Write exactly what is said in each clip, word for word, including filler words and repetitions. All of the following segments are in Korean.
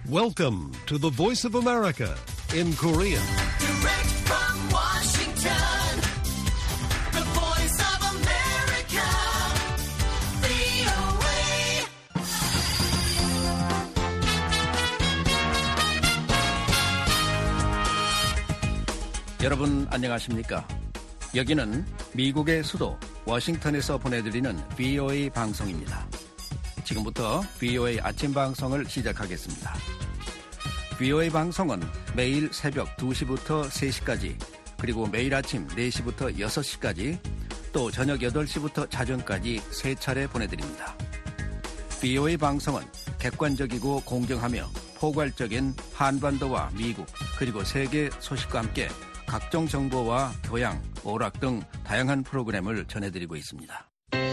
Welcome to the Voice of America in Korean. Direct from Washington, the Voice of America, 브이오에이. 여러분 안녕하십니까? 여기는 미국의 수도 워싱턴에서 보내드리는 브이오에이 방송입니다. 지금부터 브이오에이 아침 방송을 시작하겠습니다. 브이오에이 방송은 매일 새벽 두 시부터 세 시까지, 그리고 매일 아침 네 시부터 여섯 시까지, 또 저녁 여덟 시부터 자정까지 세 차례 보내드립니다. 브이오에이 방송은 객관적이고 공정하며 포괄적인 한반도와 미국 그리고 세계 소식과 함께 각종 정보와 교양, 오락 등 다양한 프로그램을 전해드리고 있습니다.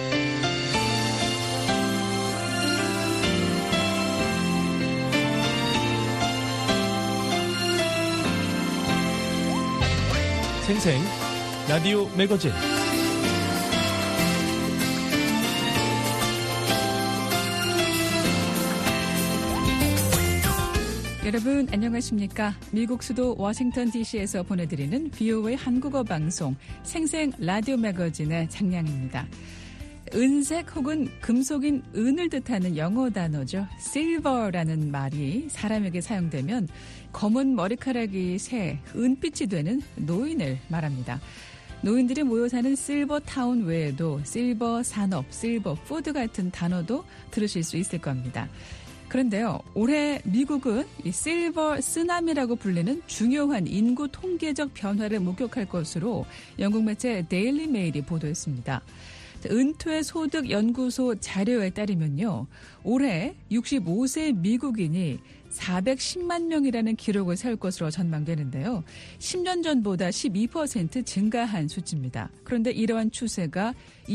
생생 라디오 매거진 여러분 안녕하십니까? 미국 수도 워싱턴 디씨에서 보내드리는 브이오에이 한국어 방송 생생 라디오 매거진의 장량입니다. 은색 혹은 금속인 은을 뜻하는 영어 단어죠. silver라는 말이 사람에게 사용되면 검은 머리카락이 새 은빛이 되는 노인을 말합니다. 노인들이 모여 사는 실버타운 외에도 실버 산업, 실버 푸드 같은 단어도 들으실 수 있을 겁니다. 그런데요, 올해 미국은 이 실버 쓰나미라고 불리는 중요한 인구 통계적 변화를 목격할 것으로 영국 매체 데일리 메일이 보도했습니다. 은퇴 소득 연구소 자료에 따르면요, 올해 육십오 세 미국인이 사백십만 명이라는 기록을 세울 것으로 전망되는데요. 십 년 전보다 십이 퍼센트 증가한 수치입니다. 그런데 이러한 추세가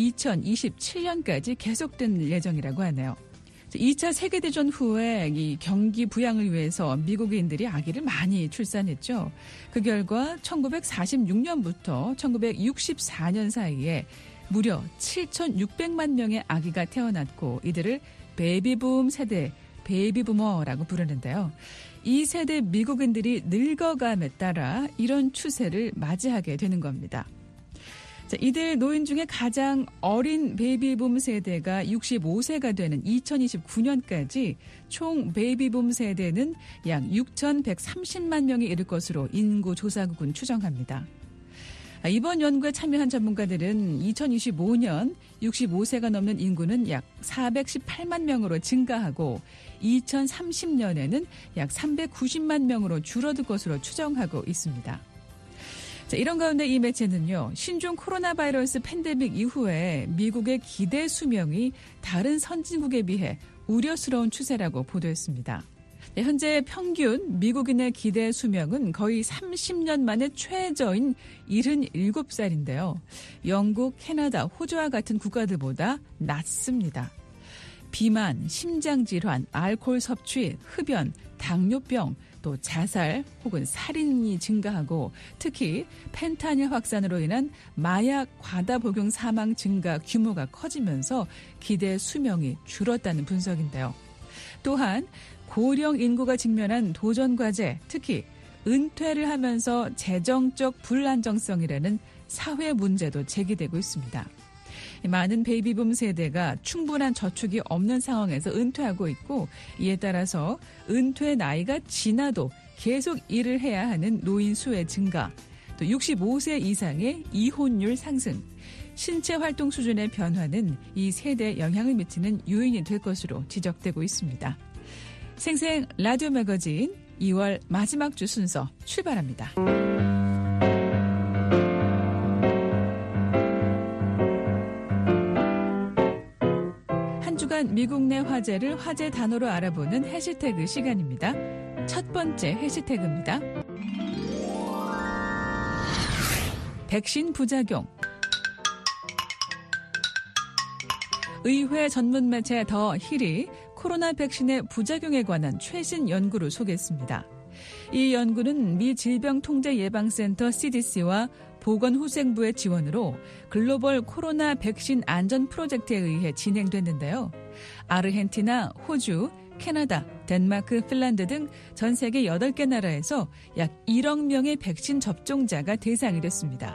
이천이십칠 년까지 계속될 예정이라고 하네요. 이 차 세계대전 후에 이 경기 부양을 위해서 미국인들이 아기를 많이 출산했죠. 그 결과 천구백사십육 년부터 천구백육십사 년 사이에 무려 칠천육백만 명의 아기가 태어났고, 이들을 베이비붐 세대, 베이비부머라고 부르는데요. 이 세대 미국인들이 늙어감에 따라 이런 추세를 맞이하게 되는 겁니다. 자, 이들 노인 중에 가장 어린 베이비붐 세대가 육십오 세가 되는 이천이십구 년까지 총 베이비붐 세대는 약 육천백삼십만 명이 이를 것으로 인구조사국은 추정합니다. 이번 연구에 참여한 전문가들은 이천이십오 년 육십오 세가 넘는 인구는 약 사백십팔만 명으로 증가하고 이천삼십 년에는 약 삼백구십만 명으로 줄어들 것으로 추정하고 있습니다. 자, 이런 가운데 이 매체는요, 신종 코로나 바이러스 팬데믹 이후에 미국의 기대 수명이 다른 선진국에 비해 우려스러운 추세라고 보도했습니다. 네, 현재 평균 미국인의 기대 수명은 거의 삼십 년 만에 최저인 칠십칠 살인데요. 영국, 캐나다, 호주와 같은 국가들보다 낮습니다. 비만, 심장질환, 알코올 섭취, 흡연, 당뇨병, 또 자살 혹은 살인이 증가하고, 특히 펜타닐 확산으로 인한 마약 과다 복용 사망 증가 규모가 커지면서 기대 수명이 줄었다는 분석인데요. 또한 고령 인구가 직면한 도전 과제, 특히 은퇴를 하면서 재정적 불안정성이라는 사회 문제도 제기되고 있습니다. 많은 베이비붐 세대가 충분한 저축이 없는 상황에서 은퇴하고 있고, 이에 따라서 은퇴 나이가 지나도 계속 일을 해야 하는 노인 수의 증가, 또 육십오 세 이상의 이혼율 상승, 신체 활동 수준의 변화는 이 세대에 영향을 미치는 요인이 될 것으로 지적되고 있습니다. 생생 라디오 매거진 이월 마지막 주 순서 출발합니다. 한 주간 미국 내 화제를 화제 단어로 알아보는 해시태그 시간입니다. 첫 번째 해시태그입니다. 백신 부작용. 의회 전문 매체 더 힐이 코로나 백신의 부작용에 관한 최신 연구를 소개했습니다. 이 연구는 미 질병통제예방센터 씨디씨와 보건후생부의 지원으로 글로벌 코로나 백신 안전 프로젝트에 의해 진행됐는데요. 아르헨티나, 호주, 캐나다, 덴마크, 핀란드 등 전 세계 여덟 개 나라에서 약 일억 명의 백신 접종자가 대상이 됐습니다.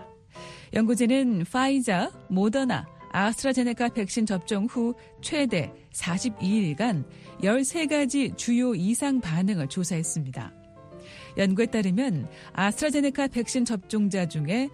연구진은 파이자, 모더나, 아스트라제네카 백신 접종 후 최대 사십이 일간 열세 가지 주요 이상 반응을 조사했습니다. 연구에 따르면 아스트라제네카 백신 접종자 중에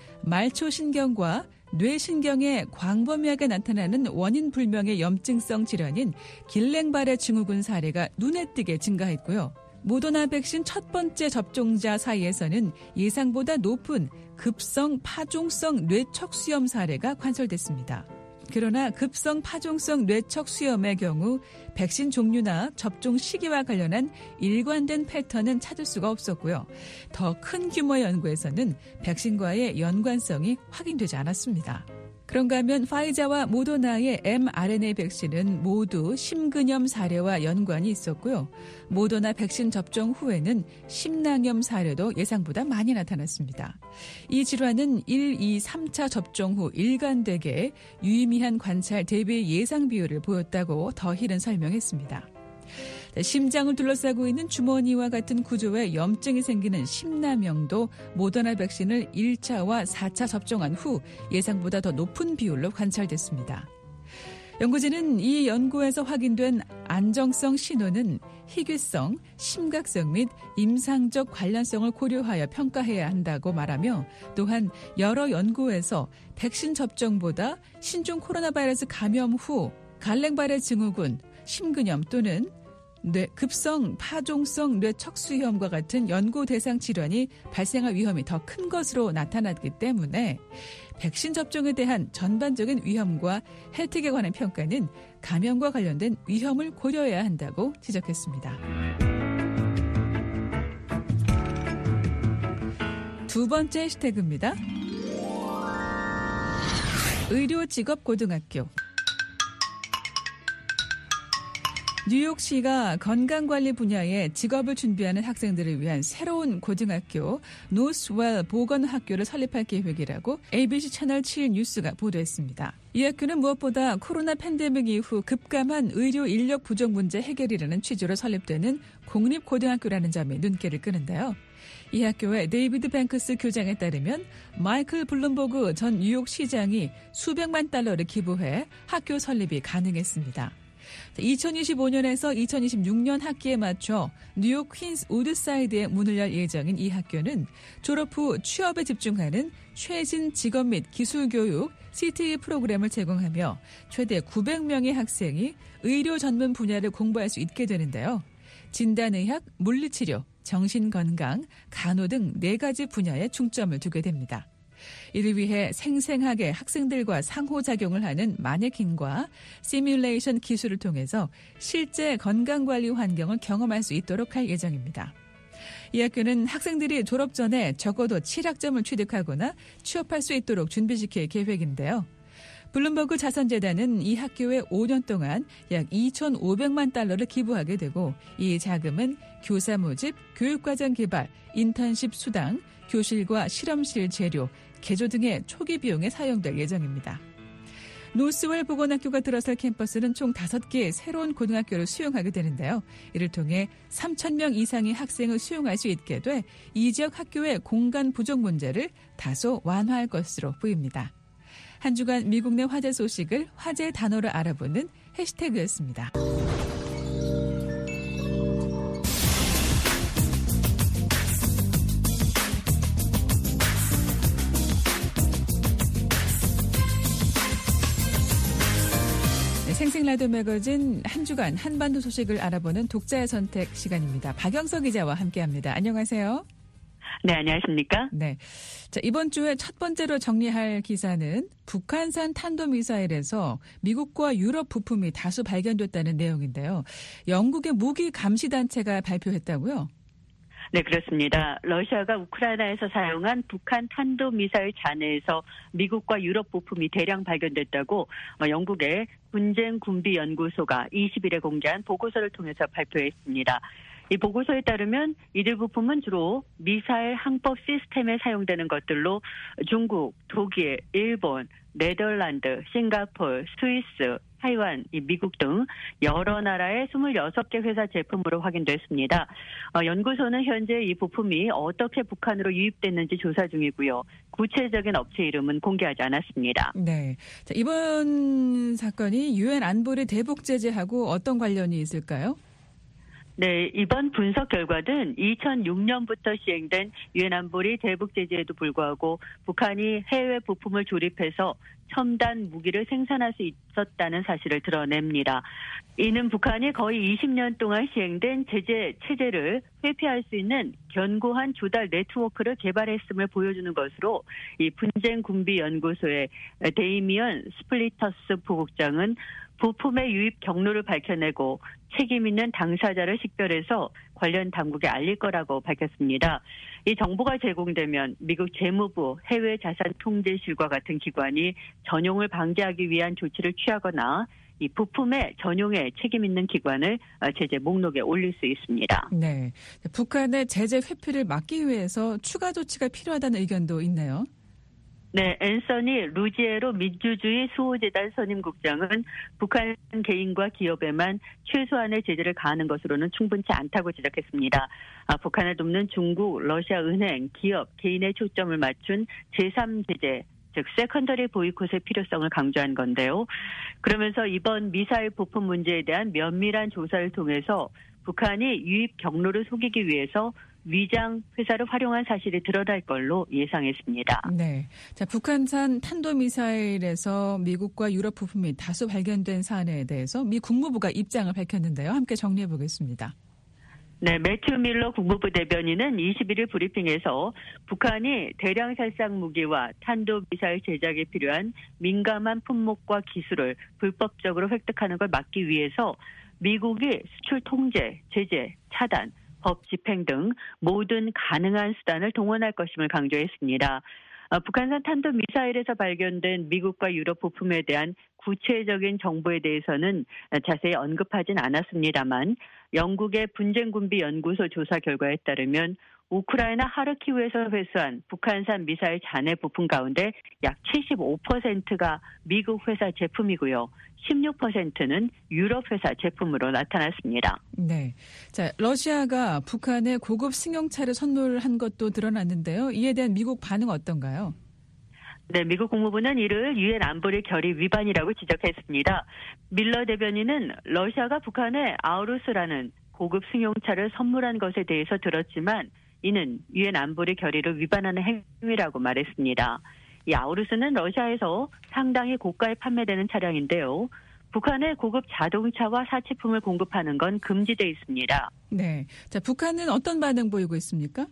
말초신경과 뇌신경에 광범위하게 나타나는 원인 불명의 염증성 질환인 길랭바레 증후군 사례가 눈에 띄게 증가했고요. 모더나 백신 첫 번째 접종자 사이에서는 예상보다 높은 급성 파종성 뇌척수염 사례가 관찰됐습니다. 그러나 급성 파종성 뇌척수염의 경우 백신 종류나 접종 시기와 관련한 일관된 패턴은 찾을 수가 없었고요. 더 큰 규모의 연구에서는 백신과의 연관성이 확인되지 않았습니다. 그런가 하면 파이자와 모더나의 엠알엔에이 백신은 모두 심근염 사례와 연관이 있었고요. 모더나 백신 접종 후에는 심낭염 사례도 예상보다 많이 나타났습니다. 이 질환은 일, 이, 삼 차 접종 후 일관되게 유의미한 관찰 대비 예상 비율을 보였다고 더 힐은 설명했습니다. 심장을 둘러싸고 있는 주머니와 같은 구조의 염증이 생기는 심남염도 모더나 백신을 일 차와 사 차 접종한 후 예상보다 더 높은 비율로 관찰됐습니다. 연구진은 이 연구에서 확인된 안정성 신호는 희귀성, 심각성 및 임상적 관련성을 고려하여 평가해야 한다고 말하며 또한 여러 연구에서 백신 접종보다 신종 코로나 바이러스 감염 후 갈랭바레 증후군, 심근염 또는 뇌, 급성 파종성 뇌척수염과 같은 연구 대상 질환이 발생할 위험이 더 큰 것으로 나타났기 때문에 백신 접종에 대한 전반적인 위험과 혜택에 관한 평가는 감염과 관련된 위험을 고려해야 한다고 지적했습니다. 두 번째 해시태그입니다. 의료직업고등학교. 뉴욕시가 건강관리 분야에 직업을 준비하는 학생들을 위한 새로운 고등학교 노스웰 보건학교를 설립할 계획이라고 에이비씨 채널 칠 뉴스가 보도했습니다. 이 학교는 무엇보다 코로나 팬데믹 이후 급감한 의료 인력 부족 문제 해결이라는 취지로 설립되는 공립고등학교라는 점이 눈길을 끄는데요. 이 학교의 데이비드 뱅크스 교장에 따르면 마이클 블룸버그 전 뉴욕시장이 수백만 달러를 기부해 학교 설립이 가능했습니다. 이천이십오 년에서 이천이십육 년 학기에 맞춰 뉴욕 퀸스 우드사이드에 문을 열 예정인 이 학교는 졸업 후 취업에 집중하는 최신 직업 및 기술 교육 씨티이 프로그램을 제공하며 최대 구백 명의 학생이 의료 전문 분야를 공부할 수 있게 되는데요. 진단의학, 물리치료, 정신건강, 간호 등 네 가지 분야에 중점을 두게 됩니다. 이를 위해 생생하게 학생들과 상호작용을 하는 마네킹과 시뮬레이션 기술을 통해서 실제 건강관리 환경을 경험할 수 있도록 할 예정입니다. 이 학교는 학생들이 졸업 전에 적어도 칠 학점을 취득하거나 취업할 수 있도록 준비시킬 계획인데요. 블룸버그 자선재단은 이 학교에 오 년 동안 약 이천오백만 달러를 기부하게 되고 이 자금은 교사 모집, 교육과정 개발, 인턴십 수당, 교실과 실험실 재료, 개조 등의 초기 비용에 사용될 예정입니다. 노스웰 보건학교가 들어설 캠퍼스는 총 다섯 개의 새로운 고등학교를 수용하게 되는데요. 이를 통해 삼천 명 이상의 학생을 수용할 수 있게 돼 이 지역 학교의 공간 부족 문제를 다소 완화할 것으로 보입니다. 한 주간 미국 내 화제 소식을 화제의 단어로 알아보는 해시태그였습니다. 생생라디오 매거진 한 주간 한반도 소식을 알아보는 독자의 선택 시간입니다. 박영석 기자와 함께합니다. 안녕하세요. 네, 안녕하십니까? 네. 자, 이번 주에 첫 번째로 정리할 기사는 북한산 탄도미사일에서 미국과 유럽 부품이 다수 발견됐다는 내용인데요. 영국의 무기 감시 단체가 발표했다고요? 네, 그렇습니다. 러시아가 우크라이나에서 사용한 북한 탄도미사일 잔해에서 미국과 유럽 부품이 대량 발견됐다고 영국의 분쟁군비연구소가 이십 일에 공개한 보고서를 통해서 발표했습니다. 이 보고서에 따르면 이들 부품은 주로 미사일 항법 시스템에 사용되는 것들로 중국, 독일, 일본, 네덜란드, 싱가포르, 스위스, 타이완, 미국 등 여러 나라의 스물여섯 개 회사 제품으로 확인됐습니다. 어, 연구소는 현재 이 부품이 어떻게 북한으로 유입됐는지 조사 중이고요. 구체적인 업체 이름은 공개하지 않았습니다. 네. 자, 이번 사건이 유엔 안보리 대북 제재하고 어떤 관련이 있을까요? 네, 이번 분석 결과는 이천육 년부터 시행된 유엔 안보리 대북 제재에도 불구하고 북한이 해외 부품을 조립해서 첨단 무기를 생산할 수 있었다는 사실을 드러냅니다. 이는 북한이 거의 이십 년 동안 시행된 제재 체제를 회피할 수 있는 견고한 조달 네트워크를 개발했음을 보여주는 것으로 이 분쟁군비연구소의 데이미언 스플리터스 부국장은 부품의 유입 경로를 밝혀내고 책임 있는 당사자를 식별해서 관련 당국에 알릴 거라고 밝혔습니다. 이 정보가 제공되면 미국 재무부 해외자산통제실과 같은 기관이 전용을 방지하기 위한 조치를 취하거나 이 부품의 전용에 책임 있는 기관을 제재 목록에 올릴 수 있습니다. 네, 북한의 제재 회피를 막기 위해서 추가 조치가 필요하다는 의견도 있네요. 네, 앤서니 루지에로 민주주의 수호재단 선임국장은 북한 개인과 기업에만 최소한의 제재를 가하는 것으로는 충분치 않다고 지적했습니다. 아, 북한을 돕는 중국, 러시아 은행, 기업, 개인의 초점을 맞춘 제삼 제재, 즉 세컨더리 보이콧의 필요성을 강조한 건데요. 그러면서 이번 미사일 부품 문제에 대한 면밀한 조사를 통해서 북한이 유입 경로를 속이기 위해서 위장 회사를 활용한 사실이 드러날 걸로 예상했습니다. 네, 자 북한산 탄도미사일에서 미국과 유럽 부품이 다수 발견된 사안에 대해서 미 국무부가 입장을 밝혔는데요. 함께 정리해 보겠습니다. 네, 매튜 밀러 국무부 대변인은 이십일 일 브리핑에서 북한이 대량 살상 무기와 탄도미사일 제작에 필요한 민감한 품목과 기술을 불법적으로 획득하는 걸 막기 위해서 미국이 수출 통제, 제재, 차단, 법 집행 등 모든 가능한 수단을 동원할 것임을 강조했습니다. 북한산 탄도미사일에서 발견된 미국과 유럽 부품에 대한 구체적인 정보에 대해서는 자세히 언급하진 않았습니다만 영국의 분쟁군비연구소 조사 결과에 따르면 우크라이나 하르키우에서 회수한 북한산 미사일 잔해 부품 가운데 약 칠십오 퍼센트가 미국 회사 제품이고요. 십육 퍼센트는 유럽 회사 제품으로 나타났습니다. 네, 자 러시아가 북한에 고급 승용차를 선물한 것도 드러났는데요. 이에 대한 미국 반응 어떤가요? 네, 미국 국무부는 이를 유엔 안보리 결의 위반이라고 지적했습니다. 밀러 대변인은 러시아가 북한에 아우루스라는 고급 승용차를 선물한 것에 대해서 들었지만 이는 유엔 안보리 결의를 위반하는 행위라고 말했습니다. 이 아우루스는 러시아에서 상당히 고가에 판매되는 차량인데요. 북한에 고급 자동차와 사치품을 공급하는 건 금지돼 있습니다. 네, 자 북한은 어떤 반응 보이고 있습니까?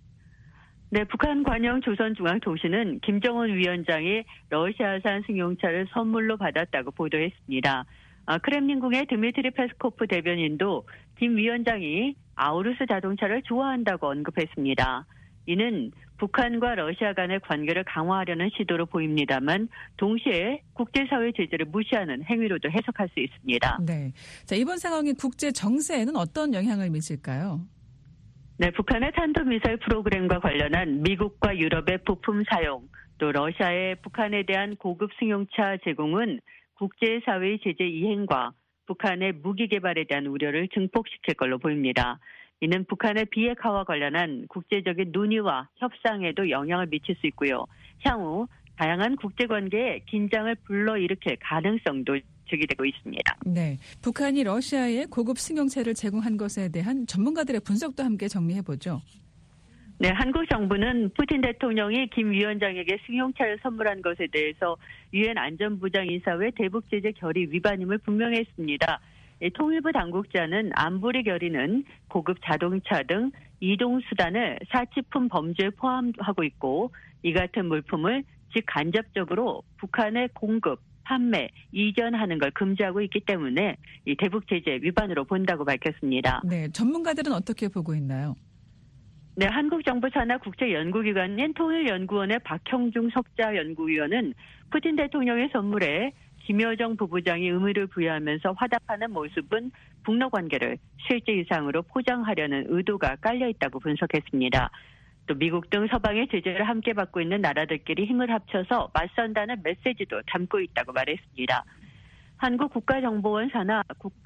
네, 북한 관영 조선중앙통신은 김정은 위원장이 러시아산 승용차를 선물로 받았다고 보도했습니다. 아, 크렘린궁의 드미트리 페스코프 대변인도 김 위원장이 아우루스 자동차를 좋아한다고 언급했습니다. 이는 북한과 러시아 간의 관계를 강화하려는 시도로 보입니다만 동시에 국제사회 제재를 무시하는 행위로도 해석할 수 있습니다. 네, 자 이번 상황이 국제 정세에는 어떤 영향을 미칠까요? 네, 북한의 탄도미사일 프로그램과 관련한 미국과 유럽의 부품 사용, 또 러시아의 북한에 대한 고급 승용차 제공은 국제사회의 제재 이행과 북한의 무기 개발에 대한 우려를 증폭시킬 걸로 보입니다. 이는 북한의 비핵화와 관련한 국제적인 논의와 협상에도 영향을 미칠 수 있고요. 향후 다양한 국제관계에 긴장을 불러일으킬 가능성도 제기되고 있습니다. 네, 북한이 러시아에 고급 승용차를 제공한 것에 대한 전문가들의 분석도 함께 정리해보죠. 네, 한국 정부는 푸틴 대통령이 김 위원장에게 승용차를 선물한 것에 대해서 유엔 안전보장이사회 대북 제재 결의 위반임을 분명히 했습니다. 통일부 당국자는 안보리 결의는 고급 자동차 등 이동수단을 사치품 범죄에 포함하고 있고 이 같은 물품을 직간접적으로 북한에 공급, 판매, 이전하는 걸 금지하고 있기 때문에 이 대북 제재 위반으로 본다고 밝혔습니다. 네, 전문가들은 어떻게 보고 있나요? 네, 한국정부산하 국제연구기관인 통일연구원의 박형중 석좌연구위원은 푸틴 대통령의 선물에 김여정 부부장이 의미를 부여하면서 화답하는 모습은 북러 관계를 실제 이상으로 포장하려는 의도가 깔려 있다고 분석했습니다. 또 미국 등 서방의 제재를 함께 받고 있는 나라들끼리 힘을 합쳐서 맞선다는 메시지도 담고 있다고 말했습니다. 한국국가정보원 산하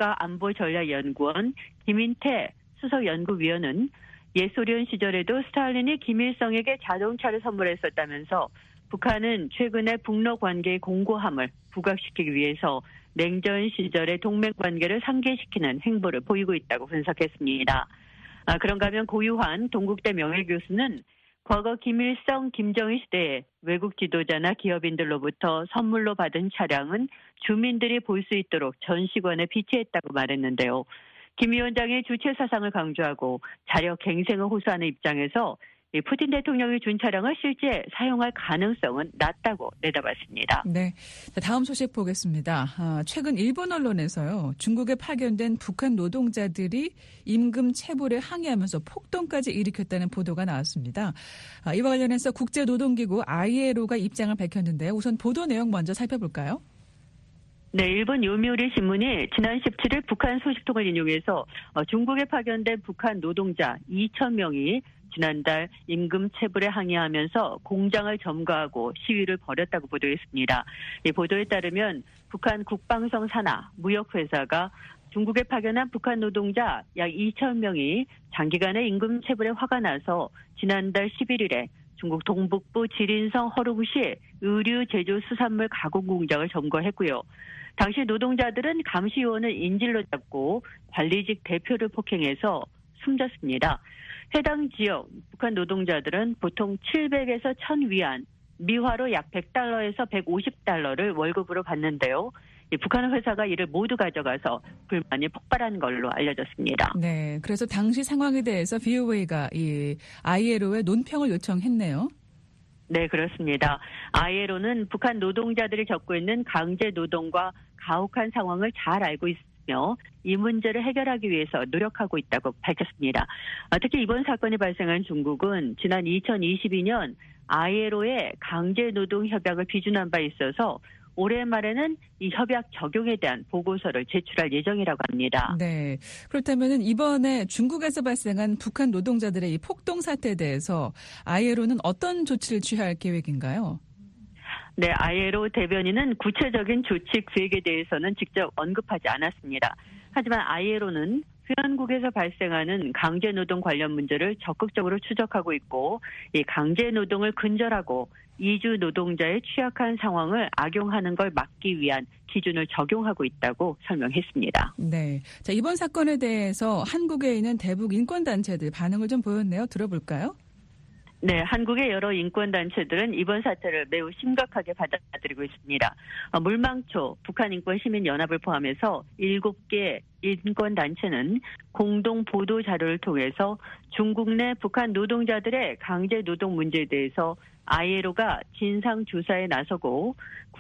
국가안보전략연구원 김인태 수석연구위원은 옛 소련 시절에도 스탈린이 김일성에게 자동차를 선물했었다면서 북한은 최근에 북러 관계의 공고함을 부각시키기 위해서 냉전 시절의 동맹관계를 상기시키는 행보를 보이고 있다고 분석했습니다. 아, 그런가 하면 고유환 동국대 명예교수는 과거 김일성, 김정일 시대에 외국 지도자나 기업인들로부터 선물로 받은 차량은 주민들이 볼 수 있도록 전시관에 비치했다고 말했는데요. 김 위원장의 주체 사상을 강조하고 자력 갱생을 호소하는 입장에서 푸틴 대통령이 준 차량을 실제 사용할 가능성은 낮다고 내다봤습니다. 네, 다음 소식 보겠습니다. 아, 최근 일본 언론에서요, 중국에 파견된 북한 노동자들이 임금 체불에 항의하면서 폭동까지 일으켰다는 보도가 나왔습니다. 아, 이와 관련해서 국제노동기구 아이엘오가 입장을 밝혔는데요. 우선 보도 내용 먼저 살펴볼까요? 네, 일본 요미우리 신문이 지난 십칠일 북한 소식통을 인용해서 중국에 파견된 북한 노동자 이천 명이 지난달 임금 체불에 항의하면서 공장을 점거하고 시위를 벌였다고 보도했습니다. 이 보도에 따르면 북한 국방성 산하 무역회사가 중국에 파견한 북한 노동자 약 이천 명이 장기간의 임금 체불에 화가 나서 지난달 십일일에 중국 동북부 지린성 허루구시 의류 제조 수산물 가공 공장을 점거했고요. 당시 노동자들은 감시요원을 인질로 잡고 관리직 대표를 폭행해서 숨졌습니다. 해당 지역 북한 노동자들은 보통 칠백에서 천 위안, 미화로 약 백 달러에서 백오십 달러를 월급으로 받는데요. 북한 회사가 이를 모두 가져가서 불만이 폭발한 걸로 알려졌습니다. 네, 그래서 당시 상황에 대해서 브이오에이가 이 아이엘오에 논평을 요청했네요. 네, 그렇습니다. 아이엘오는 북한 노동자들이 겪고 있는 강제 노동과 가혹한 상황을 잘 알고 있으며 이 문제를 해결하기 위해서 노력하고 있다고 밝혔습니다. 특히 이번 사건이 발생한 중국은 지난 이천이십이년 아이엘오의 강제 노동 협약을 비준한 바 있어서 올해 말에는 이 협약 적용에 대한 보고서를 제출할 예정이라고 합니다. 네. 그렇다면 이번에 중국에서 발생한 북한 노동자들의 이 폭동 사태에 대해서 아이엘오는 어떤 조치를 취할 계획인가요? 네, 아이엘오 대변인은 구체적인 조치 계획에 대해서는 직접 언급하지 않았습니다. 하지만 아이엘오는 회원국에서 발생하는 강제노동 관련 문제를 적극적으로 추적하고 있고 이 강제노동을 근절하고 이주 노동자의 취약한 상황을 악용하는 걸 막기 위한 기준을 적용하고 있다고 설명했습니다. 네, 자, 이번 사건에 대해서 한국에 있는 대북 인권단체들 반응을 좀 보였네요. 들어볼까요? 네, 한국의 여러 인권단체들은 이번 사태를 매우 심각하게 받아들이고 있습니다. 물망초, 북한인권시민연합을 포함해서 일곱 개 인권단체는 공동 보도 자료를 통해서 중국 내 북한 노동자들의 강제 노동 문제에 대해서 아이엘오가 진상 조사에 나서고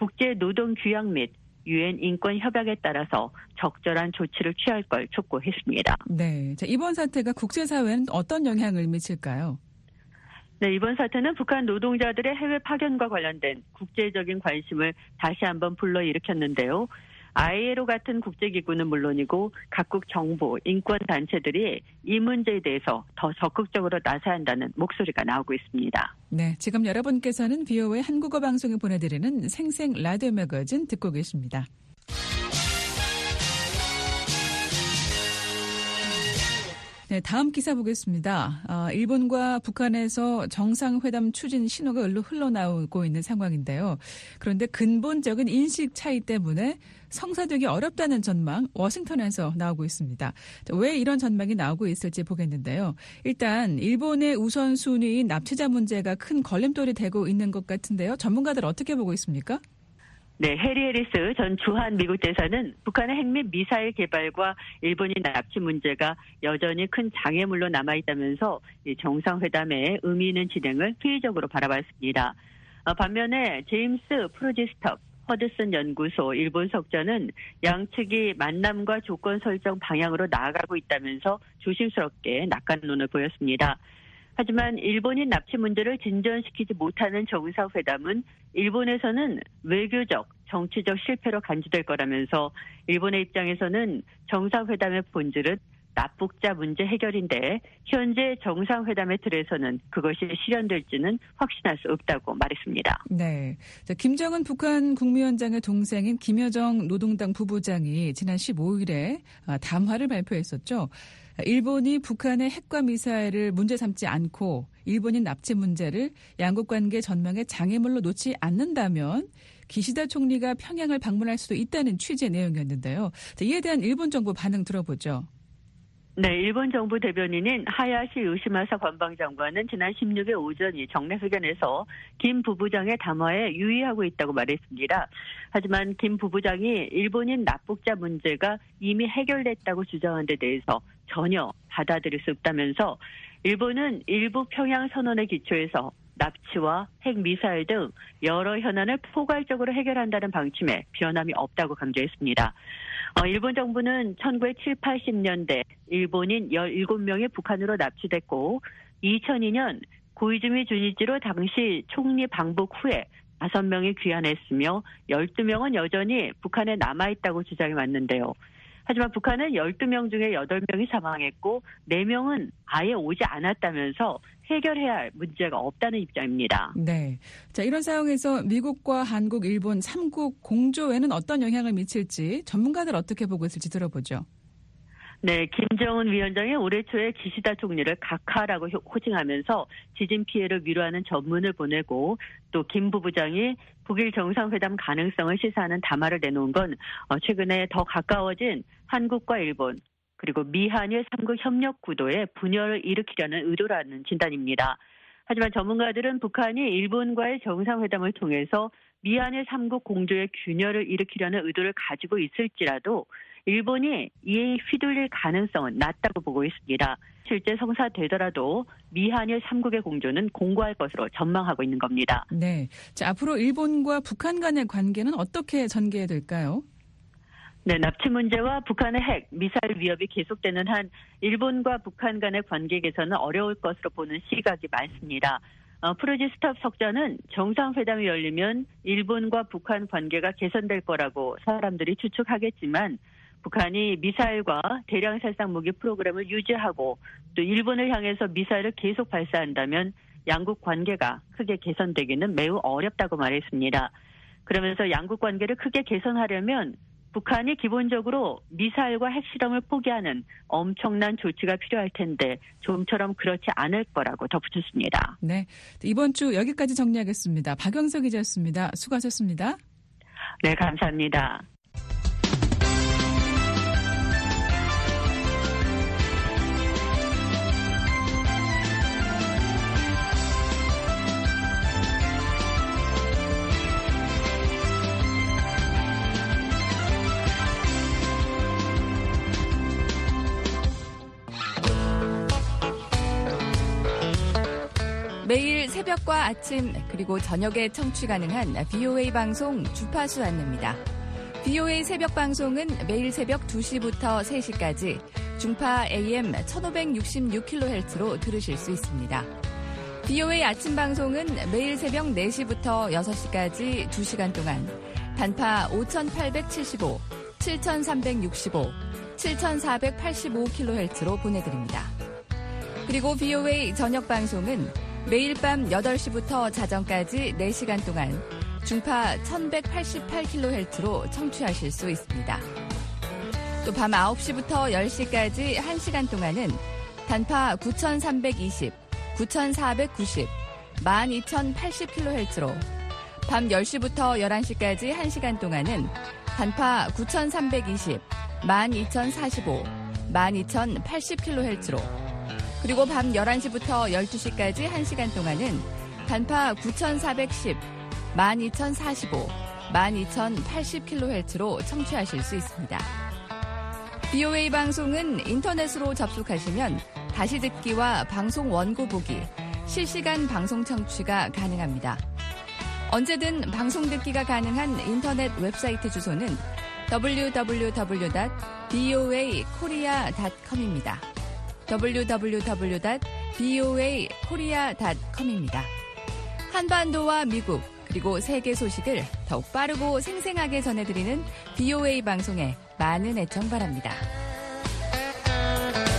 국제노동규약 및 유엔 인권협약에 따라서 적절한 조치를 취할 걸 촉구했습니다. 네, 자, 이번 사태가 국제사회에는 어떤 영향을 미칠까요? 네, 이번 사태는 북한 노동자들의 해외 파견과 관련된 국제적인 관심을 다시 한번 불러일으켰는데요. 아이엘오 같은 국제기구는 물론이고 각국 정부, 인권단체들이 이 문제에 대해서 더 적극적으로 나서야 한다는 목소리가 나오고 있습니다. 네, 지금 여러분께서는 브이오에이 한국어 방송에 보내드리는 생생 라디오 매거진 듣고 계십니다. 네, 다음 기사 보겠습니다. 어, 일본과 북한에서 정상회담 추진 신호가 흘러나오고 있는 상황인데요. 그런데 근본적인 인식 차이 때문에 성사되기 어렵다는 전망 워싱턴에서 나오고 있습니다. 왜 이런 전망이 나오고 있을지 보겠는데요. 일단 일본의 우선순위인 납치자 문제가 큰 걸림돌이 되고 있는 것 같은데요. 전문가들 어떻게 보고 있습니까? 네, 해리 해리스 전 주한 미국 대사는 북한의 핵 및 미사일 개발과 일본인 납치 문제가 여전히 큰 장애물로 남아있다면서 정상회담의 의미 있는 진행을 회의적으로 바라봤습니다. 반면에 제임스 프로지스터 허드슨 연구소 일본 석자는 양측이 만남과 조건 설정 방향으로 나아가고 있다면서 조심스럽게 낙관론을 보였습니다. 하지만 일본인 납치 문제를 진전시키지 못하는 정상회담은 일본에서는 외교적, 정치적 실패로 간주될 거라면서 일본의 입장에서는 정상회담의 본질은 납북자 문제 해결인데 현재 정상회담의 틀에서는 그것이 실현될지는 확신할 수 없다고 말했습니다. 네, 김정은 북한 국무위원장의 동생인 김여정 노동당 부부장이 지난 십오일에 담화를 발표했었죠. 일본이 북한의 핵과 미사일을 문제 삼지 않고 일본인 납치 문제를 양국 관계 전망의 장애물로 놓지 않는다면 기시다 총리가 평양을 방문할 수도 있다는 취지의 내용이었는데요. 이에 대한 일본 정부 반응 들어보죠. 네, 일본 정부 대변인인 하야시 요시마사 관방장관은 지난 십육일 오전이 정례회견에서 김 부부장의 담화에 유의하고 있다고 말했습니다. 하지만 김 부부장이 일본인 납북자 문제가 이미 해결됐다고 주장한 데 대해서 전혀 받아들일 수 없다면서 일본은 일부 평양 선언에 기초해서 납치와 핵미사일 등 여러 현안을 포괄적으로 해결한다는 방침에 변함이 없다고 강조했습니다. 어, 일본 정부는 천구백칠십, 팔십년대 일본인 열일곱 명이 북한으로 납치됐고 이천이년 고이즈미 주니치로 당시 총리 방북 후에 다섯 명이 귀환했으며 열두 명은 여전히 북한에 남아있다고 주장이 왔는데요. 하지만 북한은 열두 명 중에 여덟 명이 사망했고 네 명은 아예 오지 않았다면서 해결해야 할 문제가 없다는 입장입니다. 네. 자, 이런 상황에서 미국과 한국, 일본 삼국 공조에는 어떤 영향을 미칠지 전문가들 어떻게 보고 있을지 들어보죠. 네, 김정은 위원장이 올해 초에 기시다 총리를 각하라고 호칭하면서 지진 피해를 위로하는 전문을 보내고 또 김 부부장이 북일 정상회담 가능성을 시사하는 담화를 내놓은 건 최근에 더 가까워진 한국과 일본 그리고 미한일 삼국 협력 구도에 분열을 일으키려는 의도라는 진단입니다. 하지만 전문가들은 북한이 일본과의 정상회담을 통해서 미한일 삼국 공조의 균열을 일으키려는 의도를 가지고 있을지라도 일본이 이에 휘둘릴 가능성은 낮다고 보고 있습니다. 실제 성사되더라도 미한일 삼국의 공조는 공고할 것으로 전망하고 있는 겁니다. 네, 자, 앞으로 일본과 북한 간의 관계는 어떻게 전개될까요? 네, 납치 문제와 북한의 핵, 미사일 위협이 계속되는 한 일본과 북한 간의 관계 개선은 어려울 것으로 보는 시각이 많습니다. 어, 프로지 스탑 석자는 정상회담이 열리면 일본과 북한 관계가 개선될 거라고 사람들이 추측하겠지만 북한이 미사일과 대량 살상 무기 프로그램을 유지하고 또 일본을 향해서 미사일을 계속 발사한다면 양국 관계가 크게 개선되기는 매우 어렵다고 말했습니다. 그러면서 양국 관계를 크게 개선하려면 북한이 기본적으로 미사일과 핵실험을 포기하는 엄청난 조치가 필요할 텐데 좀처럼 그렇지 않을 거라고 덧붙였습니다. 네, 이번 주 여기까지 정리하겠습니다. 박영석 기자였습니다. 수고하셨습니다. 네, 감사합니다. 매일 새벽과 아침 그리고 저녁에 청취 가능한 비오에이 방송 주파수 안내입니다. 비오에이 새벽 방송은 매일 새벽 두 시부터 세 시까지 중파 에이엠 천오백육십육 킬로헤르츠로 들으실 수 있습니다. 비오에이 아침 방송은 매일 새벽 네 시부터 여섯 시까지 두 시간 동안 단파 오천팔백칠십오, 칠천삼백육십오, 칠천사백팔십오 킬로헤르츠로 보내드립니다. 그리고 비오에이 저녁 방송은 매일 밤 여덟 시부터 자정까지 네 시간 동안 중파 천백팔십팔 킬로헤르츠로 청취하실 수 있습니다. 또 밤 아홉 시부터 열 시까지 한 시간 동안은 단파 구천삼백이십, 구천사백구십, 만 이천팔십 킬로헤르츠로 밤 열 시부터 열한 시까지 한 시간 동안은 단파 구천삼백이십, 만 이천사십오, 만 이천팔십 킬로헤르츠로 그리고 밤 열한 시부터 열두 시까지 한 시간 동안은 단파 구천사백십, 만 이천사십오, 만 이천팔십 킬로헤르츠로 청취하실 수 있습니다. 비오에이 방송은 인터넷으로 접속하시면 다시 듣기와 방송 원고 보기, 실시간 방송 청취가 가능합니다. 언제든 방송 듣기가 가능한 인터넷 웹사이트 주소는 더블유 더블유 더블유 닷 비오에이 코리아 닷 컴입니다. 더블유 더블유 더블유 닷 비오에이 코리아 닷 컴입니다. 한반도와 미국 그리고 세계 소식을 더욱 빠르고 생생하게 전해드리는 비오에이 방송에 많은 애청 바랍니다.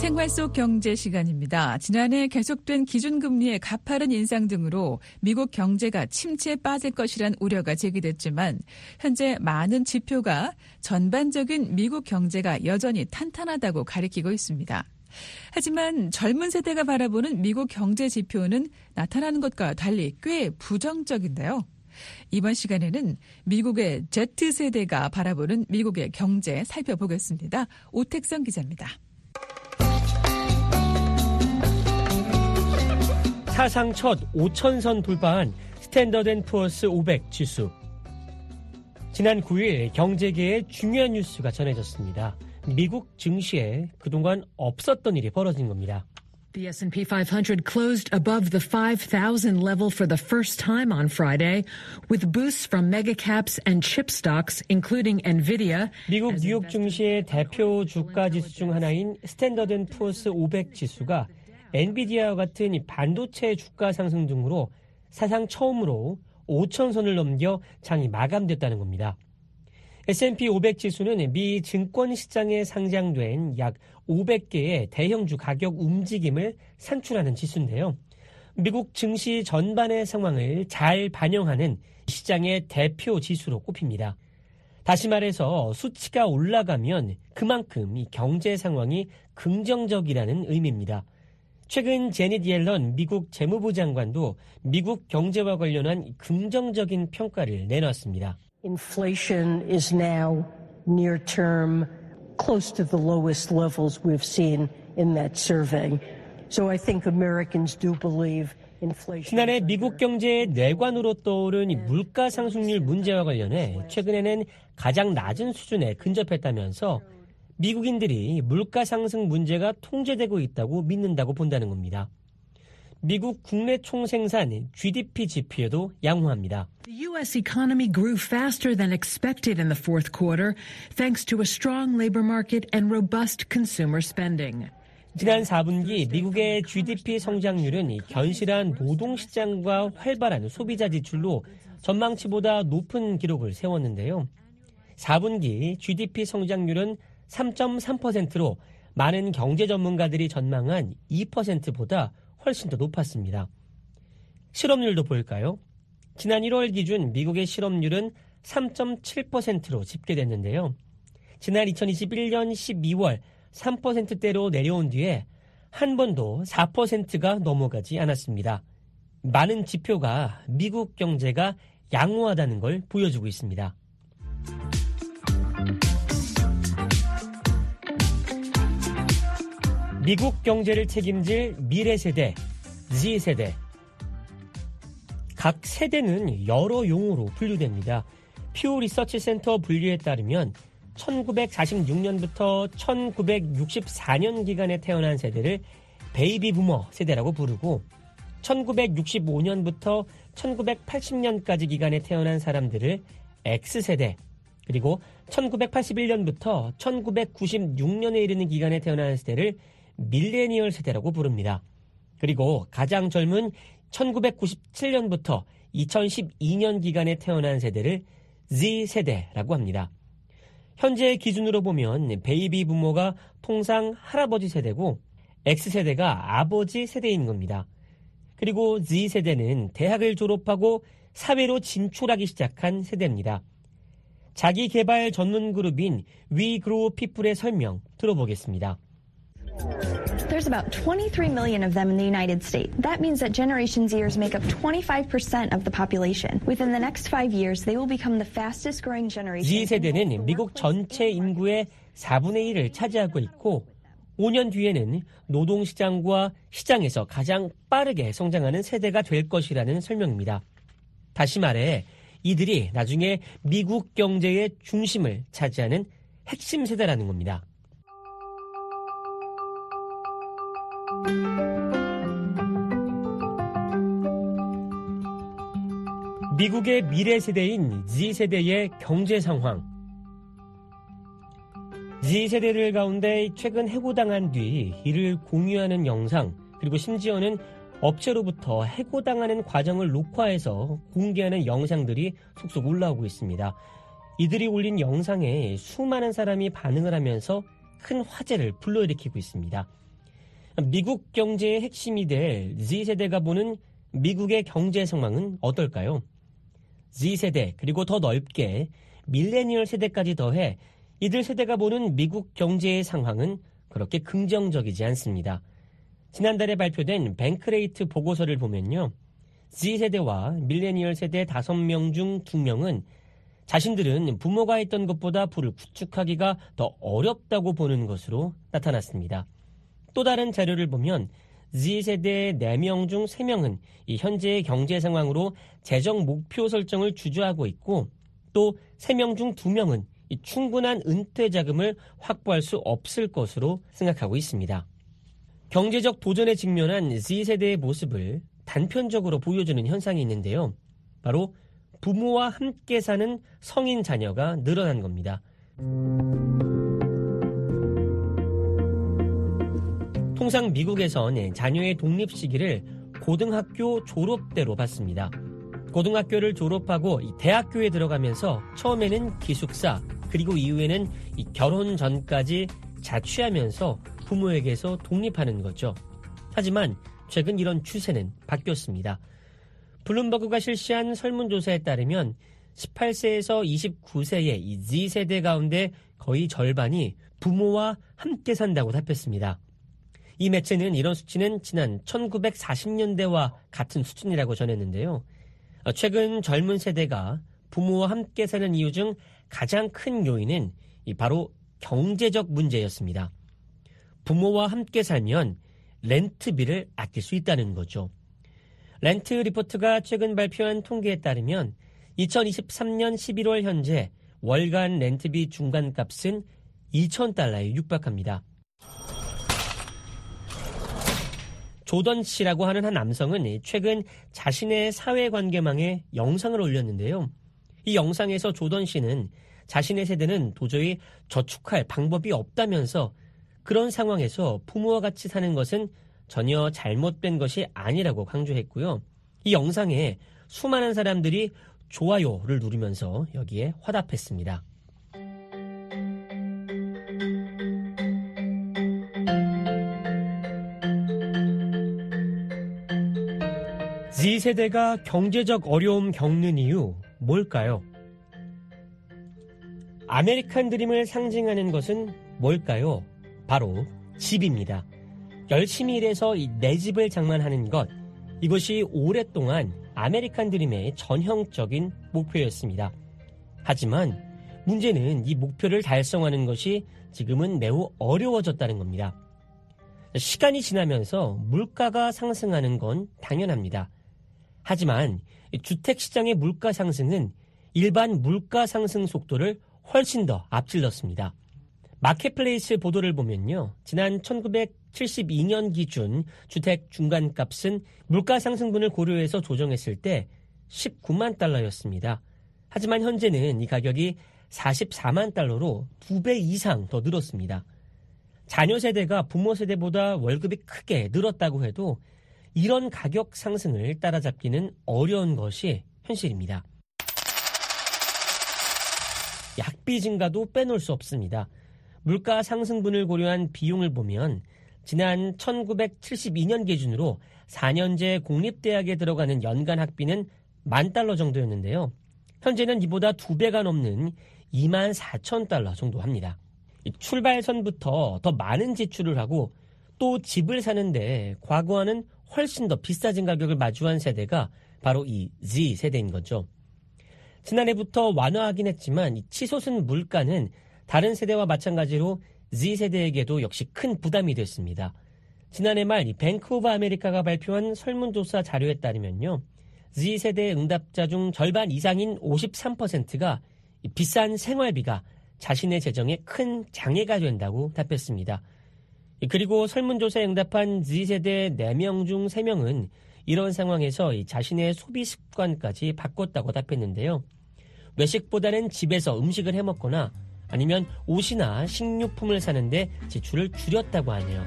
생활 속 경제 시간입니다. 지난해 계속된 기준금리의 가파른 인상 등으로 미국 경제가 침체에 빠질 것이란 우려가 제기됐지만 현재 많은 지표가 전반적인 미국 경제가 여전히 탄탄하다고 가리키고 있습니다. 하지만 젊은 세대가 바라보는 미국 경제 지표는 나타나는 것과 달리 꽤 부정적인데요. 이번 시간에는 미국의 Z세대가 바라보는 미국의 경제 살펴보겠습니다. 오택성 기자입니다. 사상 첫 오천 선 돌파한 스탠더드 앤 푸어스 오백 지수. 지난 구 일 경제계의 중요한 뉴스가 전해졌습니다. 미국 증시에 그동안 없었던 일이 벌어진 겁니다. The S and P five hundred closed above the five thousand level for the first time on Friday, with boosts from mega caps and chip stocks, including Nvidia. 미국 뉴욕 증시의 대표 주가 지수 중 하나인 스탠더드 앤 푸어스 오백 지수가 엔비디아와 같은 반도체 주가 상승 등으로 사상 처음으로 오천 선을 넘겨 장이 마감됐다는 겁니다. 에스 앤 피 오백 지수는 미 증권 시장에 상장된 약 오백 개의 대형주 가격 움직임을 산출하는 지수인데요. 미국 증시 전반의 상황을 잘 반영하는 시장의 대표 지수로 꼽힙니다. 다시 말해서 수치가 올라가면 그만큼 이 경제 상황이 긍정적이라는 의미입니다. 최근 제닛 옐런 미국 재무부 장관도 미국 경제와 관련한 긍정적인 평가를 내놨습니다. Inflation is now near term close to the lowest levels we've seen in that survey. So I think Americans do believe inflation. 지난해 미국 경제의 뇌관으로 떠오른 물가 상승률 문제와 관련해 최근에는 가장 낮은 수준에 근접했다면서 미국인들이 물가 상승 문제가 통제되고 있다고 믿는다고 본다는 겁니다. 미국 국내 총생산 지디피 지표도 양호합니다. The U S economy grew faster than expected in the fourth quarter, thanks to a strong labor market and robust consumer spending. 지난 사 분기 미국의 지디피 성장률은 견실한 노동시장과 활발한 소비자 지출로 전망치보다 높은 기록을 세웠는데요. 사 분기 지디피 성장률은 삼 점 삼 퍼센트로 많은 경제 전문가들이 전망한 이 퍼센트보다 훨씬 더 높았습니다. 실업률도 볼까요? 지난 일월 기준 미국의 실업률은 삼 점 칠 퍼센트로 집계됐는데요. 지난 이천이십일 년 십이월 삼 퍼센트대로 내려온 뒤에 한 번도 사 퍼센트가 넘어가지 않았습니다. 많은 지표가 미국 경제가 양호하다는 걸 보여주고 있습니다. 미국 경제를 책임질 미래 세대, Z세대. 각 세대는 여러 용어로 분류됩니다. 퓨 리서치 센터 분류에 따르면 천구백사십육 년부터 천구백육십사 년 기간에 태어난 세대를 베이비 부머 세대라고 부르고 천구백육십오 년부터 천구백팔십 년까지 기간에 태어난 사람들을 X세대, 그리고 천구백팔십일 년부터 천구백구십육 년에 이르는 기간에 태어난 세대를 밀레니얼 세대라고 부릅니다. 그리고 가장 젊은 천구백구십칠 년부터 이천십이 년 기간에 태어난 세대를 Z세대라고 합니다. 현재 기준으로 보면 베이비 부모가 통상 할아버지 세대고 X세대가 아버지 세대인 겁니다. 그리고 Z세대는 대학을 졸업하고 사회로 진출하기 시작한 세대입니다. 자기개발 전문 그룹인 We Grow People의 설명 들어보겠습니다. There's about twenty-three million of them in the United States. That means that Generation Zers make up twenty-five percent of the population. Within the next five years, they will become the fastest growing generation. Z세대는 미국 전체 인구의 사분의 일을 차지하고 있고 오 년 뒤에는 노동시장과 시장에서 가장 빠르게 성장하는 세대가 될 것이라는 설명입니다. 다시 말해 이들이 나중에 미국 경제의 중심을 차지하는 핵심 세대라는 겁니다. 미국의 미래 세대인 Z세대의 경제 상황. Z세대들 가운데 최근 해고당한 뒤 이를 공유하는 영상, 그리고 심지어는 업체로부터 해고당하는 과정을 녹화해서 공개하는 영상들이 속속 올라오고 있습니다. 이들이 올린 영상에 수많은 사람이 반응을 하면서 큰 화제를 불러일으키고 있습니다. 미국 경제의 핵심이 될 Z세대가 보는 미국의 경제 상황은 어떨까요? Z세대 그리고 더 넓게 밀레니얼 세대까지 더해 이들 세대가 보는 미국 경제의 상황은 그렇게 긍정적이지 않습니다. 지난달에 발표된 뱅크레이트 보고서를 보면요. Z세대와 밀레니얼 세대 다섯 명 중 두 명은 자신들은 부모가 했던 것보다 부를 구축하기가 더 어렵다고 보는 것으로 나타났습니다. 또 다른 자료를 보면 Z세대의 네 명 중 세 명은 이 현재의 경제 상황으로 재정 목표 설정을 주저하고 있고 또 세 명 중 두 명은 이 충분한 은퇴 자금을 확보할 수 없을 것으로 생각하고 있습니다. 경제적 도전에 직면한 Z세대의 모습을 단편적으로 보여주는 현상이 있는데요. 바로 부모와 함께 사는 성인 자녀가 늘어난 겁니다. 통상 미국에선 자녀의 독립 시기를 고등학교 졸업 때로 봤습니다. 고등학교를 졸업하고 대학교에 들어가면서 처음에는 기숙사, 그리고 이후에는 결혼 전까지 자취하면서 부모에게서 독립하는 거죠. 하지만 최근 이런 추세는 바뀌었습니다. 블룸버그가 실시한 설문조사에 따르면 십팔 세에서 이십구 세의 이 Z세대 가운데 거의 절반이 부모와 함께 산다고 답했습니다. 이 매체는 이런 수치는 지난 천구백사십 년대와 같은 수준이라고 전했는데요. 최근 젊은 세대가 부모와 함께 사는 이유 중 가장 큰 요인은 바로 경제적 문제였습니다. 부모와 함께 살면 렌트비를 아낄 수 있다는 거죠. 렌트 리포트가 최근 발표한 통계에 따르면 이천이십삼 년 십일월 현재 월간 렌트비 중간값은 이천 달러에 육박합니다. 조던 씨라고 하는 한 남성은 최근 자신의 사회관계망에 영상을 올렸는데요. 이 영상에서 조던 씨는 자신의 세대는 도저히 저축할 방법이 없다면서 그런 상황에서 부모와 같이 사는 것은 전혀 잘못된 것이 아니라고 강조했고요. 이 영상에 수많은 사람들이 좋아요를 누르면서 여기에 화답했습니다. Z세대가 경제적 어려움 겪는 이유 뭘까요? 아메리칸 드림을 상징하는 것은 뭘까요? 바로 집입니다. 열심히 일해서 내 집을 장만하는 것, 이것이 오랫동안 아메리칸 드림의 전형적인 목표였습니다. 하지만 문제는 이 목표를 달성하는 것이 지금은 매우 어려워졌다는 겁니다. 시간이 지나면서 물가가 상승하는 건 당연합니다. 하지만 주택시장의 물가 상승은 일반 물가 상승 속도를 훨씬 더 앞질렀습니다. 마켓플레이스 보도를 보면요. 지난 천구백칠십이 년 기준 주택 중간값은 물가 상승분을 고려해서 조정했을 때 십구만 달러였습니다. 하지만 현재는 이 가격이 사십사만 달러로 두 배 이상 더 늘었습니다. 자녀 세대가 부모 세대보다 월급이 크게 늘었다고 해도 이런 가격 상승을 따라잡기는 어려운 것이 현실입니다. 약비 증가도 빼놓을 수 없습니다. 물가 상승분을 고려한 비용을 보면 지난 천구백칠십이 년 기준으로 사 년제 공립대학에 들어가는 연간 학비는 만 달러 정도였는데요. 현재는 이보다 두 배가 넘는 이만 사천 달러 정도 합니다. 출발선부터 더 많은 지출을 하고 또 집을 사는데 과거와는 훨씬 더 비싸진 가격을 마주한 세대가 바로 이 Z세대인 거죠. 지난해부터 완화하긴 했지만 이 치솟은 물가는 다른 세대와 마찬가지로 Z세대에게도 역시 큰 부담이 됐습니다. 지난해 말 이 뱅크 오브 아메리카가 발표한 설문조사 자료에 따르면요. Z세대 응답자 중 절반 이상인 오십삼 퍼센트가 이 비싼 생활비가 자신의 재정에 큰 장애가 된다고 답했습니다. 그리고 설문조사에 응답한 Z세대 네 명 중 세 명은 이런 상황에서 자신의 소비 습관까지 바꿨다고 답했는데요. 외식보다는 집에서 음식을 해먹거나 아니면 옷이나 식료품을 사는데 지출을 줄였다고 하네요.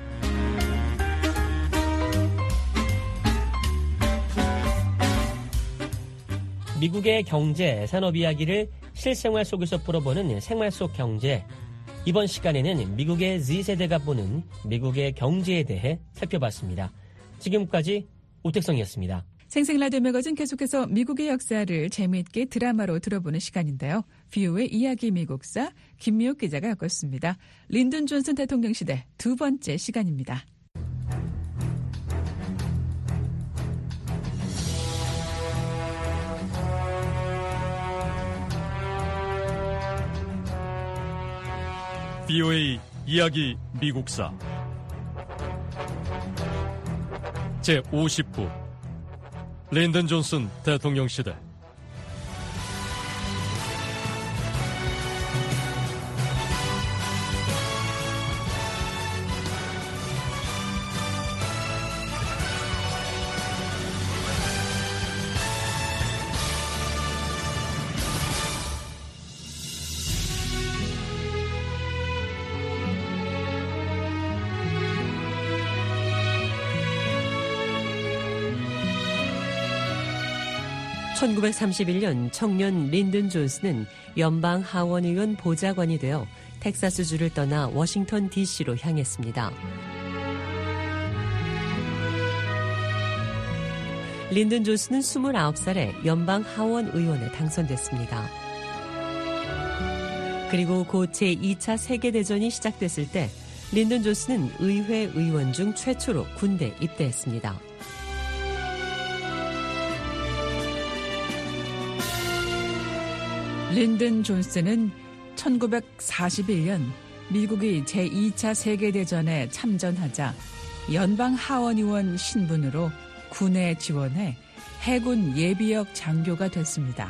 미국의 경제, 산업 이야기를 실생활 속에서 풀어보는 생활 속 경제. 이번 시간에는 미국의 Z세대가 보는 미국의 경제에 대해 살펴봤습니다. 지금까지 오택성이었습니다. 생생라디오 매거진 계속해서 미국의 역사를 재미있게 드라마로 들어보는 시간인데요. 비오의 이야기 미국사 김미옥 기자가 엮었습니다. 린든 존슨 대통령 시대 두 번째 시간입니다. 비오의 이야기 미국사 제오십 부 린든 존슨 대통령 시대. 천구백삼십일 년 청년 린든 존슨은 연방 하원의원 보좌관이 되어 텍사스주를 떠나 워싱턴 디씨로 향했습니다. 린든 존슨은 스물아홉 살에 연방 하원의원에 당선됐습니다. 그리고 곧 제이 차 세계대전이 시작됐을 때 린든 존슨은 의회 의원 중 최초로 군대 입대했습니다. 린든 존슨은 천구백사십일 년 미국이 제이 차 세계대전에 참전하자 연방 하원의원 신분으로 군에 지원해 해군 예비역 장교가 됐습니다.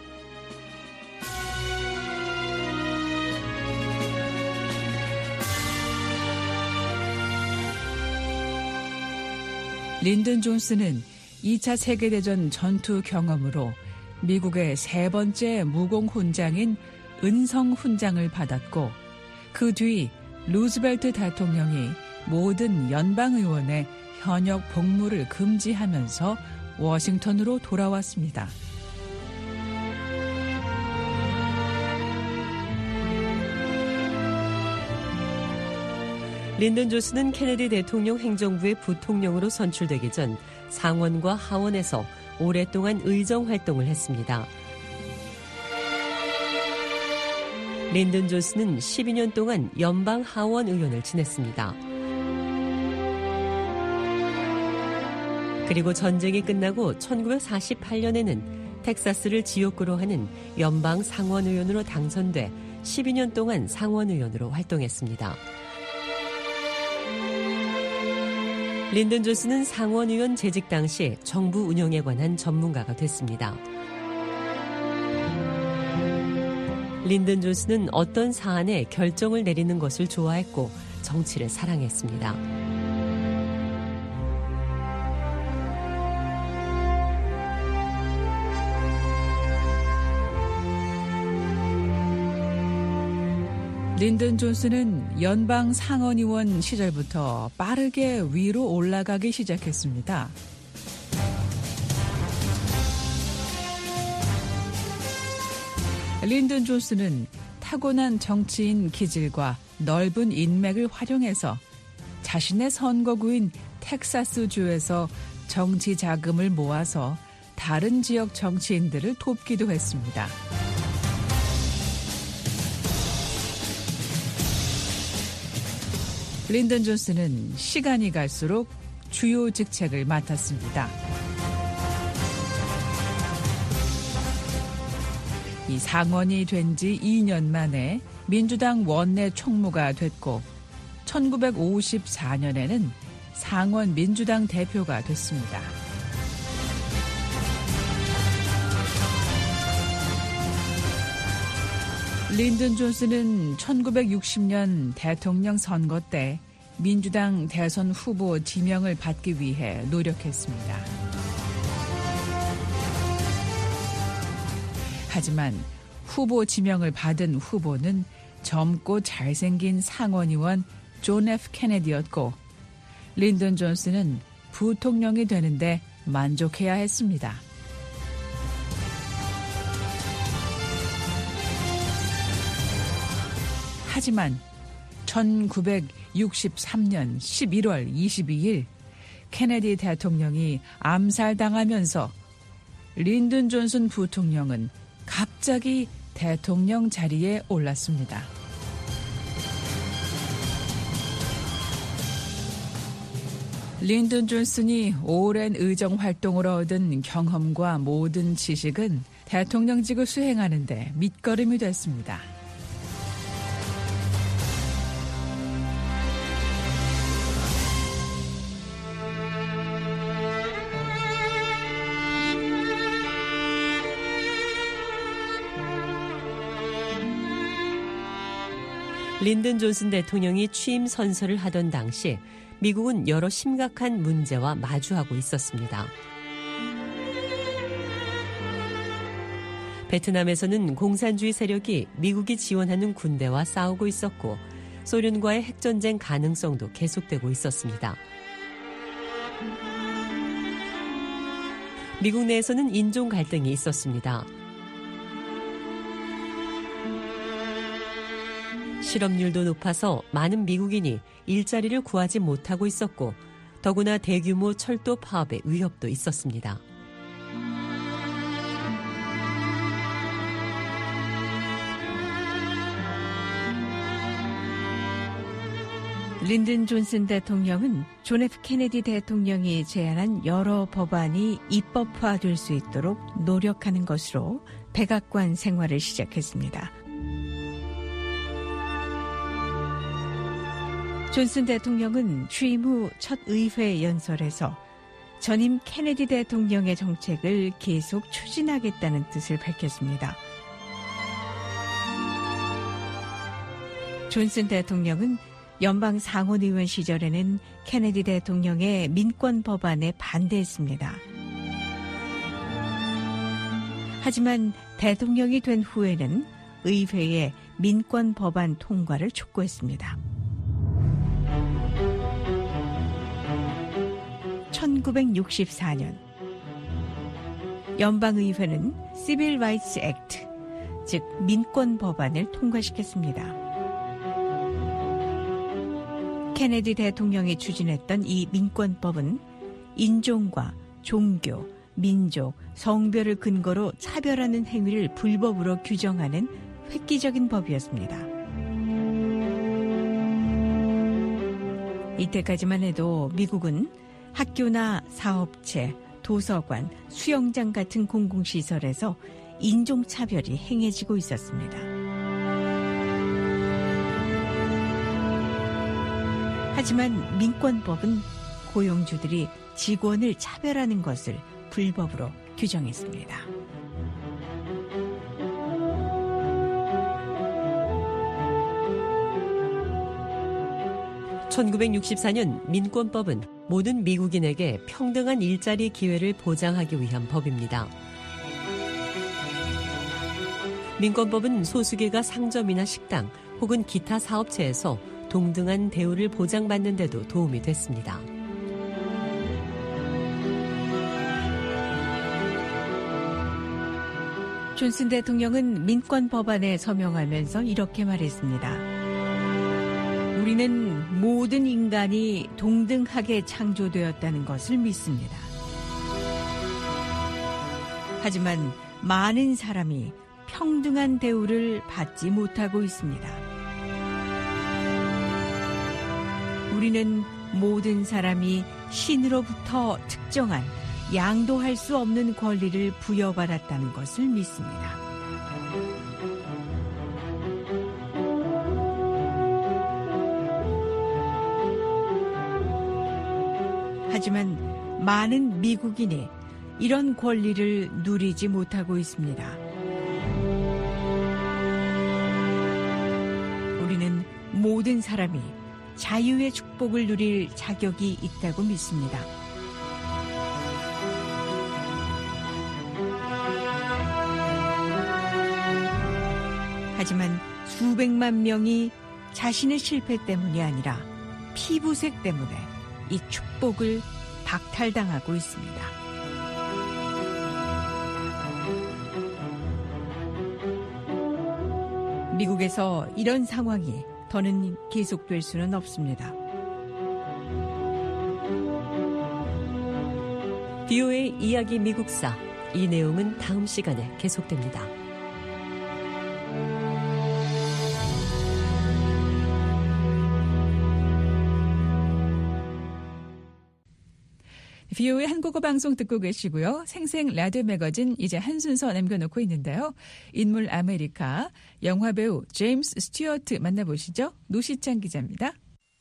린든 존슨은 이 차 세계대전 전투 경험으로 미국의 세 번째 무공훈장인 은성훈장을 받았고 그 뒤 루즈벨트 대통령이 모든 연방의원의 현역 복무를 금지하면서 워싱턴으로 돌아왔습니다. 린든 존슨은 케네디 대통령 행정부의 부통령으로 선출되기 전 상원과 하원에서 오랫동안 의정 활동을 했습니다. 린든 존슨은 십이 년 동안 연방 하원 의원을 지냈습니다. 그리고 전쟁이 끝나고 천구백사십팔 년에는 텍사스를 지역구로 하는 연방 상원의원으로 당선돼 십이 년 동안 상원의원으로 활동했습니다. 린든 존슨은 상원의원 재직 당시 정부 운영에 관한 전문가가 됐습니다. 린든 존슨은 어떤 사안에 결정을 내리는 것을 좋아했고 정치를 사랑했습니다. 린든 존슨은 연방 상원의원 시절부터 빠르게 위로 올라가기 시작했습니다. 린든 존슨은 타고난 정치인 기질과 넓은 인맥을 활용해서 자신의 선거구인 텍사스주에서 정치 자금을 모아서 다른 지역 정치인들을 돕기도 했습니다. 린든 존슨은 시간이 갈수록 주요 직책을 맡았습니다. 이 상원이 된 지 이 년 만에 민주당 원내 총무가 됐고 천구백오십사 년에는 상원 민주당 대표가 됐습니다. 린든 존슨은 천구백육십 년 대통령 선거 때 민주당 대선 후보 지명을 받기 위해 노력했습니다. 하지만 후보 지명을 받은 후보는 젊고 잘생긴 상원의원 존 에프 케네디였고 린든 존슨은 부통령이 되는데 만족해야 했습니다. 하지만 천구백육십삼 년 십일월 이십이일 케네디 대통령이 암살당하면서 린든 존슨 부통령은 갑자기 대통령 자리에 올랐습니다. 린든 존슨이 오랜 의정 활동으로 얻은 경험과 모든 지식은 대통령직을 수행하는 데 밑거름이 됐습니다. 린든 존슨 대통령이 취임 선서를 하던 당시 미국은 여러 심각한 문제와 마주하고 있었습니다. 베트남에서는 공산주의 세력이 미국이 지원하는 군대와 싸우고 있었고 소련과의 핵전쟁 가능성도 계속되고 있었습니다. 미국 내에서는 인종 갈등이 있었습니다. 실업률도 높아서 많은 미국인이 일자리를 구하지 못하고 있었고 더구나 대규모 철도 파업의 위협도 있었습니다. 린든 존슨 대통령은 존 에프 케네디 대통령이 제안한 여러 법안이 입법화될 수 있도록 노력하는 것으로 백악관 생활을 시작했습니다. 존슨 대통령은 취임 후 첫 의회 연설에서 전임 케네디 대통령의 정책을 계속 추진하겠다는 뜻을 밝혔습니다. 존슨 대통령은 연방 상원의원 시절에는 케네디 대통령의 민권 법안에 반대했습니다. 하지만 대통령이 된 후에는 의회에 민권 법안 통과를 촉구했습니다. 천구백육십사 년 연방의회는 시빌 라이츠 액트, 즉 민권 법안을 통과시켰습니다. 케네디 대통령이 추진했던 이 민권법은 인종과 종교, 민족, 성별을 근거로 차별하는 행위를 불법으로 규정하는 획기적인 법이었습니다. 이때까지만 해도 미국은 학교나 사업체, 도서관, 수영장 같은 공공시설에서 인종차별이 행해지고 있었습니다. 하지만 민권법은 고용주들이 직원을 차별하는 것을 불법으로 규정했습니다. 천구백육십사 년 민권법은 모든 미국인에게 평등한 일자리 기회를 보장하기 위한 법입니다. 민권법은 소수계가 상점이나 식당 혹은 기타 사업체에서 동등한 대우를 보장받는 데도 도움이 됐습니다. 존슨 대통령은 민권 법안에 서명하면서 이렇게 말했습니다. 우리는 모든 인간이 동등하게 창조되었다는 것을 믿습니다. 하지만 많은 사람이 평등한 대우를 받지 못하고 있습니다. 우리는 모든 사람이 신으로부터 특정한 양도할 수 없는 권리를 부여받았다는 것을 믿습니다. 하지만 많은 미국인이 이런 권리를 누리지 못하고 있습니다. 우리는 모든 사람이 자유의 축복을 누릴 자격이 있다고 믿습니다. 하지만 수백만 명이 자신의 실패 때문이 아니라 피부색 때문에 이 축복을 박탈당하고 있습니다. 미국에서 이런 상황이 더는 계속될 수는 없습니다. 비오에이 이야기 미국사. 이 내용은 다음 시간에 계속됩니다. 비오에이 한국어 방송 듣고 계시고요. 생생 라디오 매거진 이제 한 순서 남겨놓고 있는데요. 인물 아메리카 영화배우 제임스 스튜어트 만나보시죠. 노시창 기자입니다.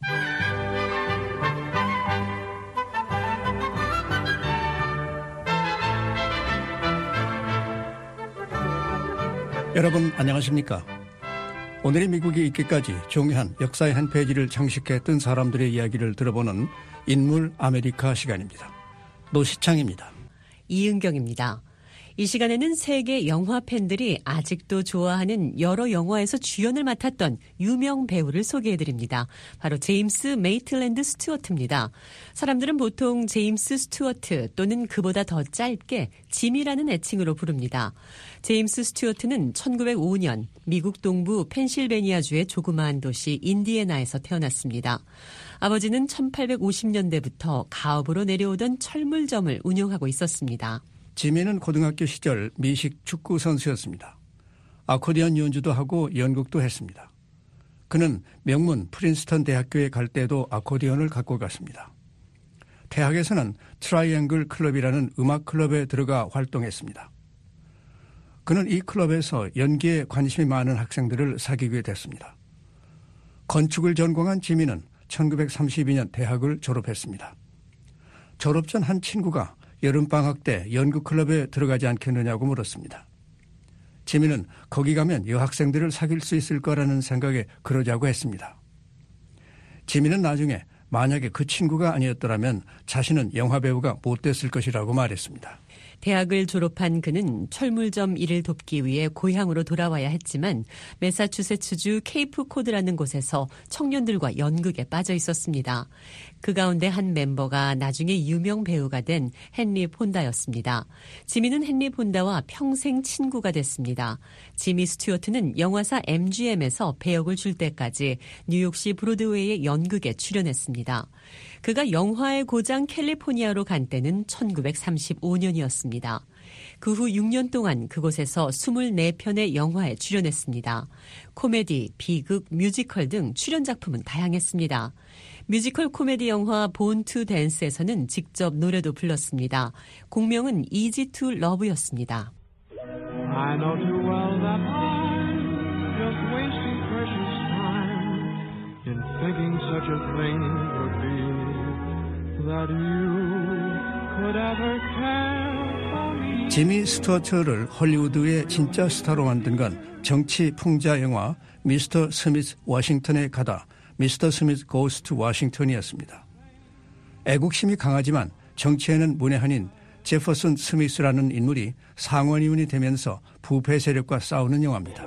여러분 안녕하십니까? 오늘의 미국이 있기까지 중요한 역사의 한 페이지를 장식했던 사람들의 이야기를 들어보는 인물 아메리카 시간입니다. 노시창입니다. 이은경입니다. 이 시간에는 세계 영화 팬들이 아직도 좋아하는 여러 영화에서 주연을 맡았던 유명 배우를 소개해드립니다. 바로 제임스 메이틀랜드 스튜어트입니다. 사람들은 보통 제임스 스튜어트 또는 그보다 더 짧게 짐이라는 애칭으로 부릅니다. 제임스 스튜어트는 천구백오 년 미국 동부 펜실베니아주의 조그마한 도시 인디애나에서 태어났습니다. 아버지는 천팔백오십 년대부터 가업으로 내려오던 철물점을 운영하고 있었습니다. 지미는 고등학교 시절 미식 축구 선수였습니다. 아코디언 연주도 하고 연극도 했습니다. 그는 명문 프린스턴 대학교에 갈 때도 아코디언을 갖고 갔습니다. 대학에서는 트라이앵글 클럽이라는 음악 클럽에 들어가 활동했습니다. 그는 이 클럽에서 연기에 관심이 많은 학생들을 사귀게 됐습니다. 건축을 전공한 지미는 천구백삼십이 년 대학을 졸업했습니다. 졸업 전 한 친구가 여름방학 때 연극클럽에 들어가지 않겠느냐고 물었습니다. 지미는 거기 가면 여학생들을 사귈 수 있을 거라는 생각에 그러자고 했습니다. 지미는 나중에 만약에 그 친구가 아니었더라면 자신은 영화배우가 못 됐을 것이라고 말했습니다. 대학을 졸업한 그는 철물점 일을 돕기 위해 고향으로 돌아와야 했지만 매사추세츠주 케이프 코드라는 곳에서 청년들과 연극에 빠져 있었습니다. 그 가운데 한 멤버가 나중에 유명 배우가 된 헨리 폰다였습니다. 지미는 헨리 폰다와 평생 친구가 됐습니다. 지미 스튜어트는 영화사 엠지엠에서 배역을 줄 때까지 뉴욕시 브로드웨이의 연극에 출연했습니다. 그가 영화의 고장 캘리포니아로 간 때는 천구백삼십오 년이었습니다. 그 후 육 년 동안 그곳에서 이십사 편의 영화에 출연했습니다. 코미디, 비극, 뮤지컬 등 출연 작품은 다양했습니다. 뮤지컬 코미디 영화 본 투 댄스에서는 직접 노래도 불렀습니다. 공명은 이지 투 러브였습니다. I know too well that I'm just wasting precious time in thinking such a thing could be that you could ever care for me. 지미 스튜어트를 헐리우드의 진짜 스타로 만든 건 정치 풍자 영화 미스터 스미스 워싱턴에 가다 미스터 스미스 고스 투 워싱턴이었습니다. 애국심이 강하지만 정치에는 문외한인 제퍼슨 스미스라는 인물이 상원의원이 되면서 부패 세력과 싸우는 영화입니다.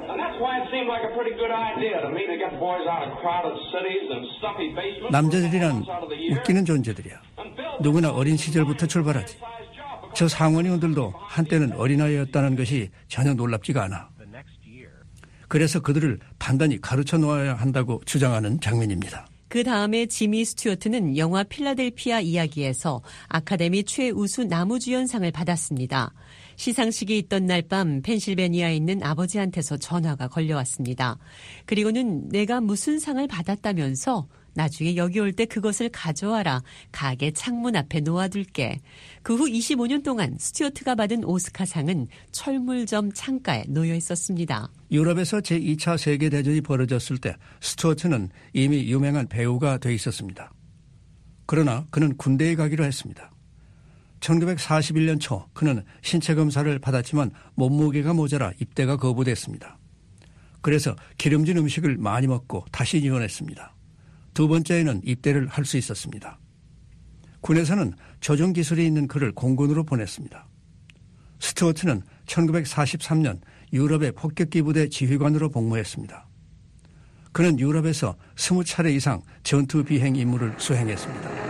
남자들이란 웃기는 존재들이야. 누구나 어린 시절부터 출발하지. 저 상원의원들도 한때는 어린아이였다는 것이 전혀 놀랍지가 않아. 그래서 그들을 단단히 가르쳐 놓아야 한다고 주장하는 장면입니다. 그 다음에 지미 스튜어트는 영화 필라델피아 이야기에서 아카데미 최우수 남우주연상을 받았습니다. 시상식이 있던 날 밤 펜실베니아에 있는 아버지한테서 전화가 걸려왔습니다. 그리고는 내가 무슨 상을 받았다면서 나중에 여기 올 때 그것을 가져와라. 가게 창문 앞에 놓아둘게. 그 후 이십오 년 동안 스튜어트가 받은 오스카상은 철물점 창가에 놓여 있었습니다. 유럽에서 제이 차 세계대전이 벌어졌을 때 스튜어트는 이미 유명한 배우가 돼 있었습니다. 그러나 그는 군대에 가기로 했습니다. 천구백사십일 년 초 그는 신체 검사를 받았지만 몸무게가 모자라 입대가 거부됐습니다. 그래서 기름진 음식을 많이 먹고 다시 입원했습니다. 두 번째에는 입대를 할 수 있었습니다. 군에서는 조종 기술이 있는 그를 공군으로 보냈습니다. 스튜어트는 천구백사십삼 년 유럽의 폭격기 부대 지휘관으로 복무했습니다. 그는 유럽에서 스무 차례 이상 전투 비행 임무를 수행했습니다.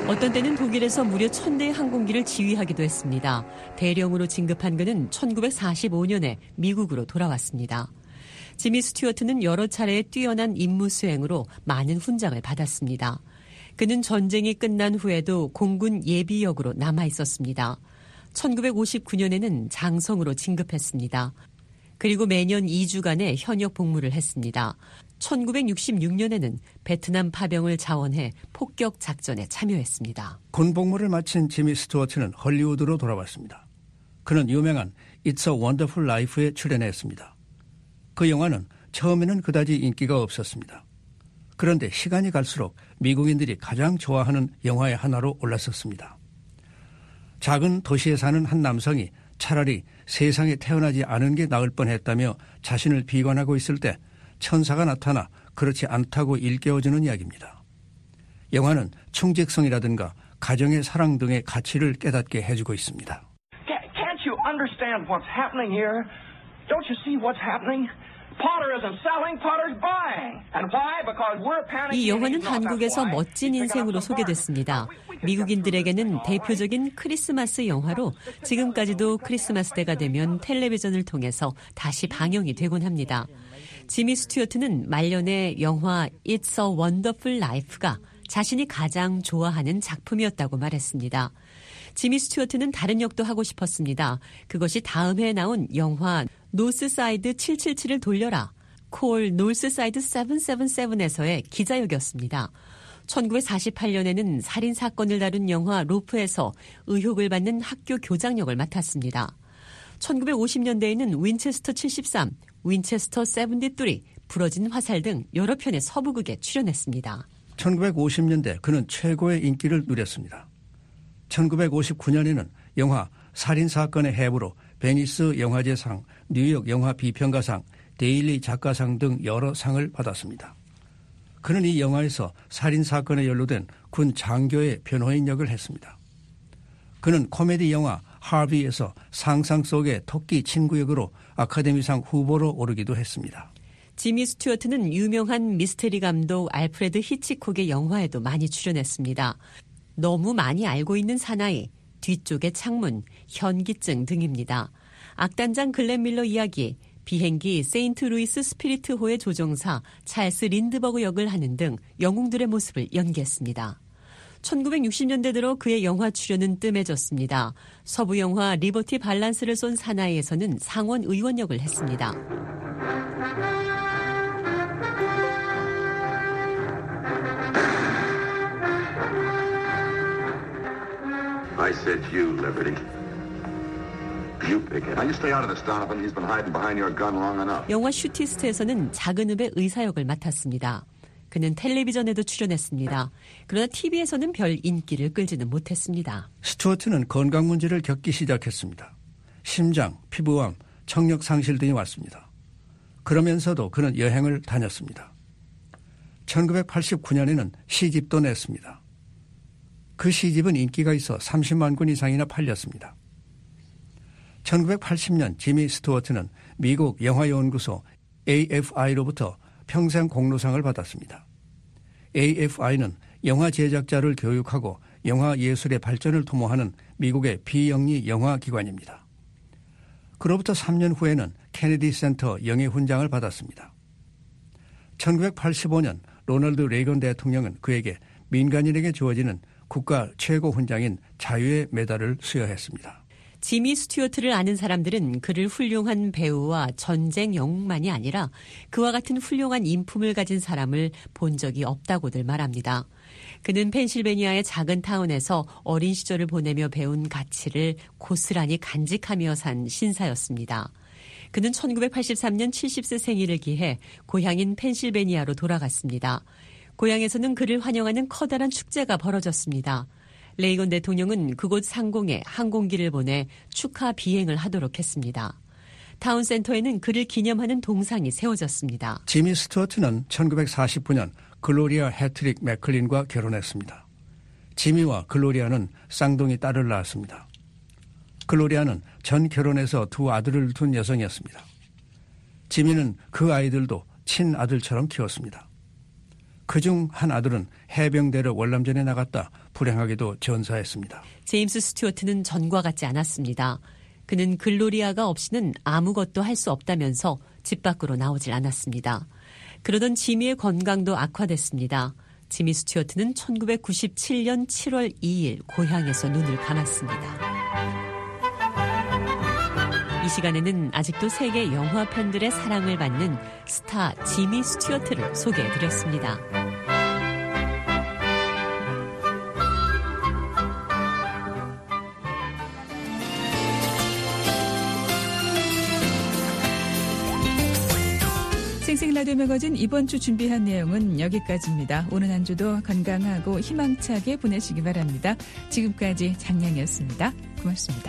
어떤 때는 독일에서 무려 천 대의 항공기를 지휘하기도 했습니다. 대령으로 진급한 그는 천구백사십오 년에 미국으로 돌아왔습니다. 지미 스튜어트는 여러 차례의 뛰어난 임무 수행으로 많은 훈장을 받았습니다. 그는 전쟁이 끝난 후에도 공군 예비역으로 남아 있었습니다. 천구백오십구 년에는 장성으로 진급했습니다. 그리고 매년 이 주간의 현역 복무를 했습니다. 천구백육십육 년에는 베트남 파병을 자원해 폭격 작전에 참여했습니다. 군 복무를 마친 지미 스튜어트는 헐리우드로 돌아왔습니다. 그는 유명한 It's a Wonderful Life에 출연했습니다. 그 영화는 처음에는 그다지 인기가 없었습니다. 그런데 시간이 갈수록 미국인들이 가장 좋아하는 영화의 하나로 올랐었습니다. 작은 도시에 사는 한 남성이 차라리 세상에 태어나지 않은 게 나을 뻔했다며 자신을 비관하고 있을 때 천사가 나타나 그렇지 않다고 일깨워주는 이야기입니다. 영화는 충직성이라든가 가정의 사랑 등의 가치를 깨닫게 해주고 있습니다. Can't you understand what's happening here? Don't you see what's happening? Potter isn't selling, Potter's buying. And why? Because we're panicking. 이 영화는 한국에서 멋진 인생으로 소개됐습니다. 미국인들에게는 대표적인 크리스마스 영화로 지금까지도 크리스마스 때가 되면 텔레비전을 통해서 다시 방영이 되곤 합니다. 지미 스튜어트는 말년에 영화 It's a Wonderful Life가 자신이 가장 좋아하는 작품이었다고 말했습니다. 지미 스튜어트는 다른 역도 하고 싶었습니다. 그것이 다음 해에 나온 영화 노스사이드 칠칠칠을 돌려라, 콜 노스사이드 칠칠칠에서의 기자역이었습니다. 천구백사십팔 년에는 살인사건을 다룬 영화 로프에서 의혹을 받는 학교 교장 역을 맡았습니다. 천구백오십 년대에는 윈체스터 칠십삼, 윈체스터 칠십삼, 부러진 화살 등 여러 편의 서부극에 출연했습니다. 천구백오십 년대 그는 최고의 인기를 누렸습니다. 천구백오십구 년에는 영화 살인사건의 해부로 베니스 영화제상, 뉴욕 영화 비평가상, 데일리 작가상 등 여러 상을 받았습니다. 그는 이 영화에서 살인사건에 연루된 군 장교의 변호인 역을 했습니다. 그는 코미디 영화 하비에서 상상 속의 토끼 친구 역으로 아카데미상 후보로 오르기도 했습니다. 지미 스튜어트는 유명한 미스테리 감독 알프레드 히치콕의 영화에도 많이 출연했습니다. 너무 많이 알고 있는 사나이, 뒤쪽의 창문, 현기증 등입니다. 악단장 글렌 밀러 이야기, 비행기 세인트루이스 스피리트호의 조종사 찰스 린드버그 역을 하는 등 영웅들의 모습을 연기했습니다. 천구백육십 년대 들어 그의 영화 출연은 뜸해졌습니다. 서부 영화 리버티 밸런스를 쏜 사나이에서는 상원 의원 역을 했습니다. I said you, Liberty. You pick it. Now you stay out of this, Donovan. He's been hiding behind your gun long enough. 영화 슈티스트에서는 작은 읍의 의사 역을 맡았습니다. 그는 텔레비전에도 출연했습니다. 그러나 티비에서는 별 인기를 끌지는 못했습니다. 스튜어트는 건강 문제를 겪기 시작했습니다. 심장, 피부암, 청력 상실 등이 왔습니다. 그러면서도 그는 여행을 다녔습니다. 천구백팔십구 년에는 시집도 냈습니다. 그 시집은 인기가 있어 삼십만 권 이상이나 팔렸습니다. 천구백팔십 년 지미 스튜어트는 미국 영화연구소 에이에프아이로부터 평생 공로상을 받았습니다. 에이에프아이는 영화 제작자를 교육하고 영화 예술의 발전을 도모하는 미국의 비영리 영화기관입니다. 그로부터 삼 년 후에는 케네디 센터 영예훈장을 받았습니다. 천구백팔십오 년 로널드 레이건 대통령은 그에게 민간인에게 주어지는 국가 최고 훈장인 자유의 메달을 수여했습니다. 지미 스튜어트를 아는 사람들은 그를 훌륭한 배우와 전쟁 영웅만이 아니라 그와 같은 훌륭한 인품을 가진 사람을 본 적이 없다고들 말합니다. 그는 펜실베니아의 작은 타운에서 어린 시절을 보내며 배운 가치를 고스란히 간직하며 산 신사였습니다. 그는 천구백팔십삼 년 칠십 세 생일을 기해 고향인 펜실베니아로 돌아갔습니다. 고향에서는 그를 환영하는 커다란 축제가 벌어졌습니다. 레이건 대통령은 그곳 상공에 항공기를 보내 축하 비행을 하도록 했습니다. 타운센터에는 그를 기념하는 동상이 세워졌습니다. 지미 스튜어트는 천구백사십구 년 글로리아 해트릭 맥클린과 결혼했습니다. 지미와 글로리아는 쌍둥이 딸을 낳았습니다. 글로리아는 전 결혼해서 두 아들을 둔 여성이었습니다. 지미는 그 아이들도 친아들처럼 키웠습니다. 그중 한 아들은 해병대를 월남전에 나갔다 불행하게도 전사했습니다. 제임스 스튜어트는 전과 같지 않았습니다. 그는 글로리아가 없이는 아무것도 할 수 없다면서 집 밖으로 나오질 않았습니다. 그러던 지미의 건강도 악화됐습니다. 지미 스튜어트는 천구백구십칠년 칠월 이일 고향에서 눈을 감았습니다. 이 시간에는 아직도 세계 영화 팬들의 사랑을 받는 스타 지미 스튜어트를 소개해드렸습니다. 생생라디오 매거진 이번 주 준비한 내용은 여기까지입니다. 오늘 한 주도 건강하고 희망차게 보내시기 바랍니다. 지금까지 장량이었습니다. 고맙습니다.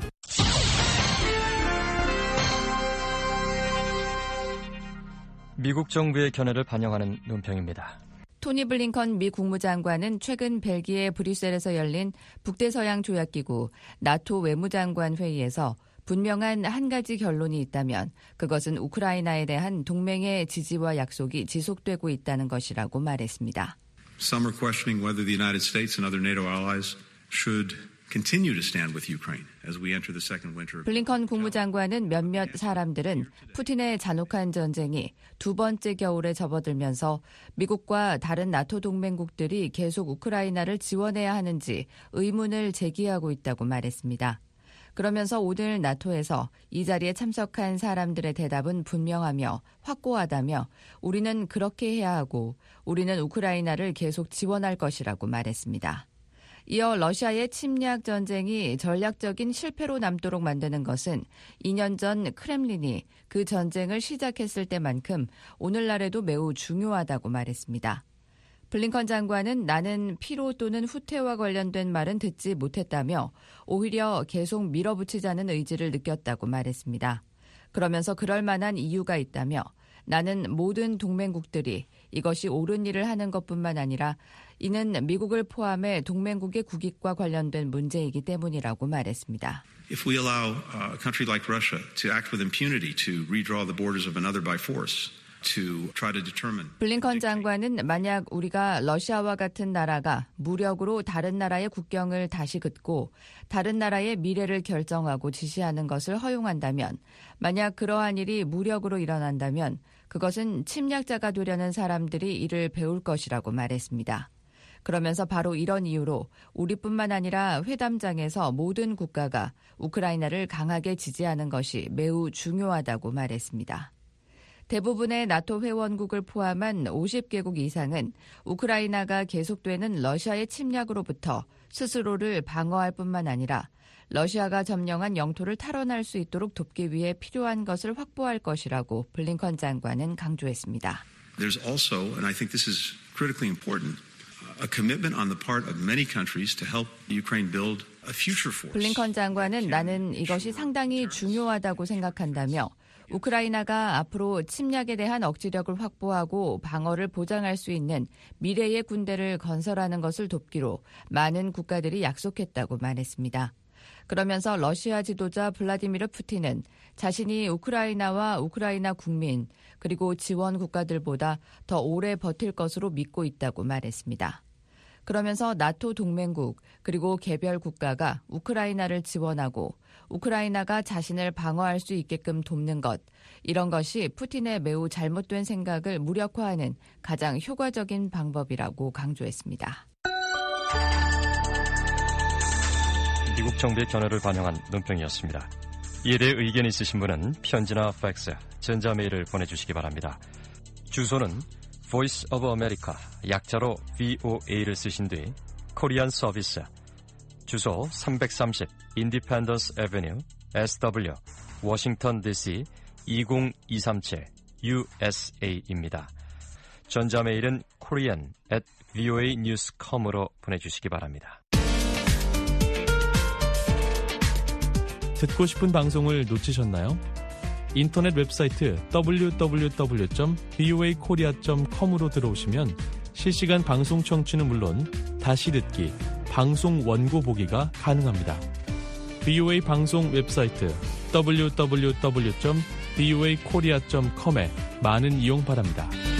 미국 정부의 견해를 반영하는 논평입니다. 토니 블링컨 미 국무장관은 최근 벨기에 브뤼셀에서 열린 북대서양 조약기구 나토 외무장관 회의에서 분명한 한 가지 결론이 있다면 그것은 우크라이나에 대한 동맹의 지지와 약속이 지속되고 있다는 것이라고 말했습니다. Some are questioning whether the United States and other NATO allies should continue to stand with Ukraine as we enter the second winter. 블링컨 국무장관은 몇몇 사람들은 푸틴의 잔혹한 전쟁이 두 번째 겨울에 접어들면서 미국과 다른 나토 동맹국들이 계속 우크라이나를 지원해야 하는지 의문을 제기하고 있다고 말했습니다. 그러면서 오늘 나토에서 이 자리에 참석한 사람들의 대답은 분명하며 확고하다며 우리는 그렇게 해야 하고 우리는 우크라이나를 계속 지원할 것이라고 말했습니다. 이어 러시아의 침략 전쟁이 전략적인 실패로 남도록 만드는 것은 이 년 전 크렘린이 그 전쟁을 시작했을 때만큼 오늘날에도 매우 중요하다고 말했습니다. 블링컨 장관은 나는 피로 또는 후퇴와 관련된 말은 듣지 못했다며 오히려 계속 밀어붙이자는 의지를 느꼈다고 말했습니다. 그러면서 그럴 만한 이유가 있다며 나는 모든 동맹국들이 이것이 옳은 일을 하는 것뿐만 아니라 이는 미국을 포함해 동맹국의 국익과 관련된 문제이기 때문이라고 말했습니다. If we allow a country like Russia to act with impunity to redraw the borders of another by force, to try to determine. 블링컨 장관은 만약 우리가 러시아와 같은 나라가 무력으로 다른 나라의 국경을 다시 긋고 다른 나라의 미래를 결정하고 지시하는 것을 허용한다면, 만약 그러한 일이 무력으로 일어난다면 그것은 침략자가 되려는 사람들이 이를 배울 것이라고 말했습니다. 그러면서 바로 이런 이유로 우리뿐만 아니라 회담장에서 모든 국가가 우크라이나를 강하게 지지하는 것이 매우 중요하다고 말했습니다. 대부분의 나토 회원국을 포함한 오십 개국 이상은 우크라이나가 계속되는 러시아의 침략으로부터 스스로를 방어할 뿐만 아니라 러시아가 점령한 영토를 탈환할 수 있도록 돕기 위해 필요한 것을 확보할 것이라고 블링컨 장관은 강조했습니다. There's also, and I think this is critically important, a commitment on the part of many countries to help Ukraine build a future force. 블링컨 장관은 나는 이것이 상당히 중요하다고 생각한다며 우크라이나가 앞으로 침략에 대한 억지력을 확보하고 방어를 보장할 수 있는 미래의 군대를 건설하는 것을 돕기로 많은 국가들이 약속했다고 말했습니다. 그러면서 러시아 지도자 블라디미르 푸틴은 자신이 우크라이나와 우크라이나 국민 그리고 지원 국가들보다 더 오래 버틸 것으로 믿고 있다고 말했습니다. 그러면서 나토 동맹국 그리고 개별 국가가 우크라이나를 지원하고 우크라이나가 자신을 방어할 수 있게끔 돕는 것, 이런 것이 푸틴의 매우 잘못된 생각을 무력화하는 가장 효과적인 방법이라고 강조했습니다. 미국 정부의 견해를 반영한 논평이었습니다. 이에 대해 의견이 있으신 분은 편지나 팩스, 전자메일을 보내주시기 바랍니다. 주소는 Voice of America, 약자로 브이오에이를 쓰신 뒤 코리안 서비스, 주소 삼백삼십 Independence Avenue, 에스더블유, 워싱턴 디씨 이공이삼칠 유에스에이입니다. 전자메일은 korean at voa news dot com으로 보내주시기 바랍니다. 듣고 싶은 방송을 놓치셨나요? 인터넷 웹사이트 더블유 더블유 더블유 점 브이오에이 코리아 점 컴으로 들어오시면 실시간 방송 청취는 물론 다시 듣기, 방송 원고 보기가 가능합니다. 브이오에이 방송 웹사이트 더블유 더블유 더블유 점 브이오에이 코리아 점 컴에 많은 이용 바랍니다.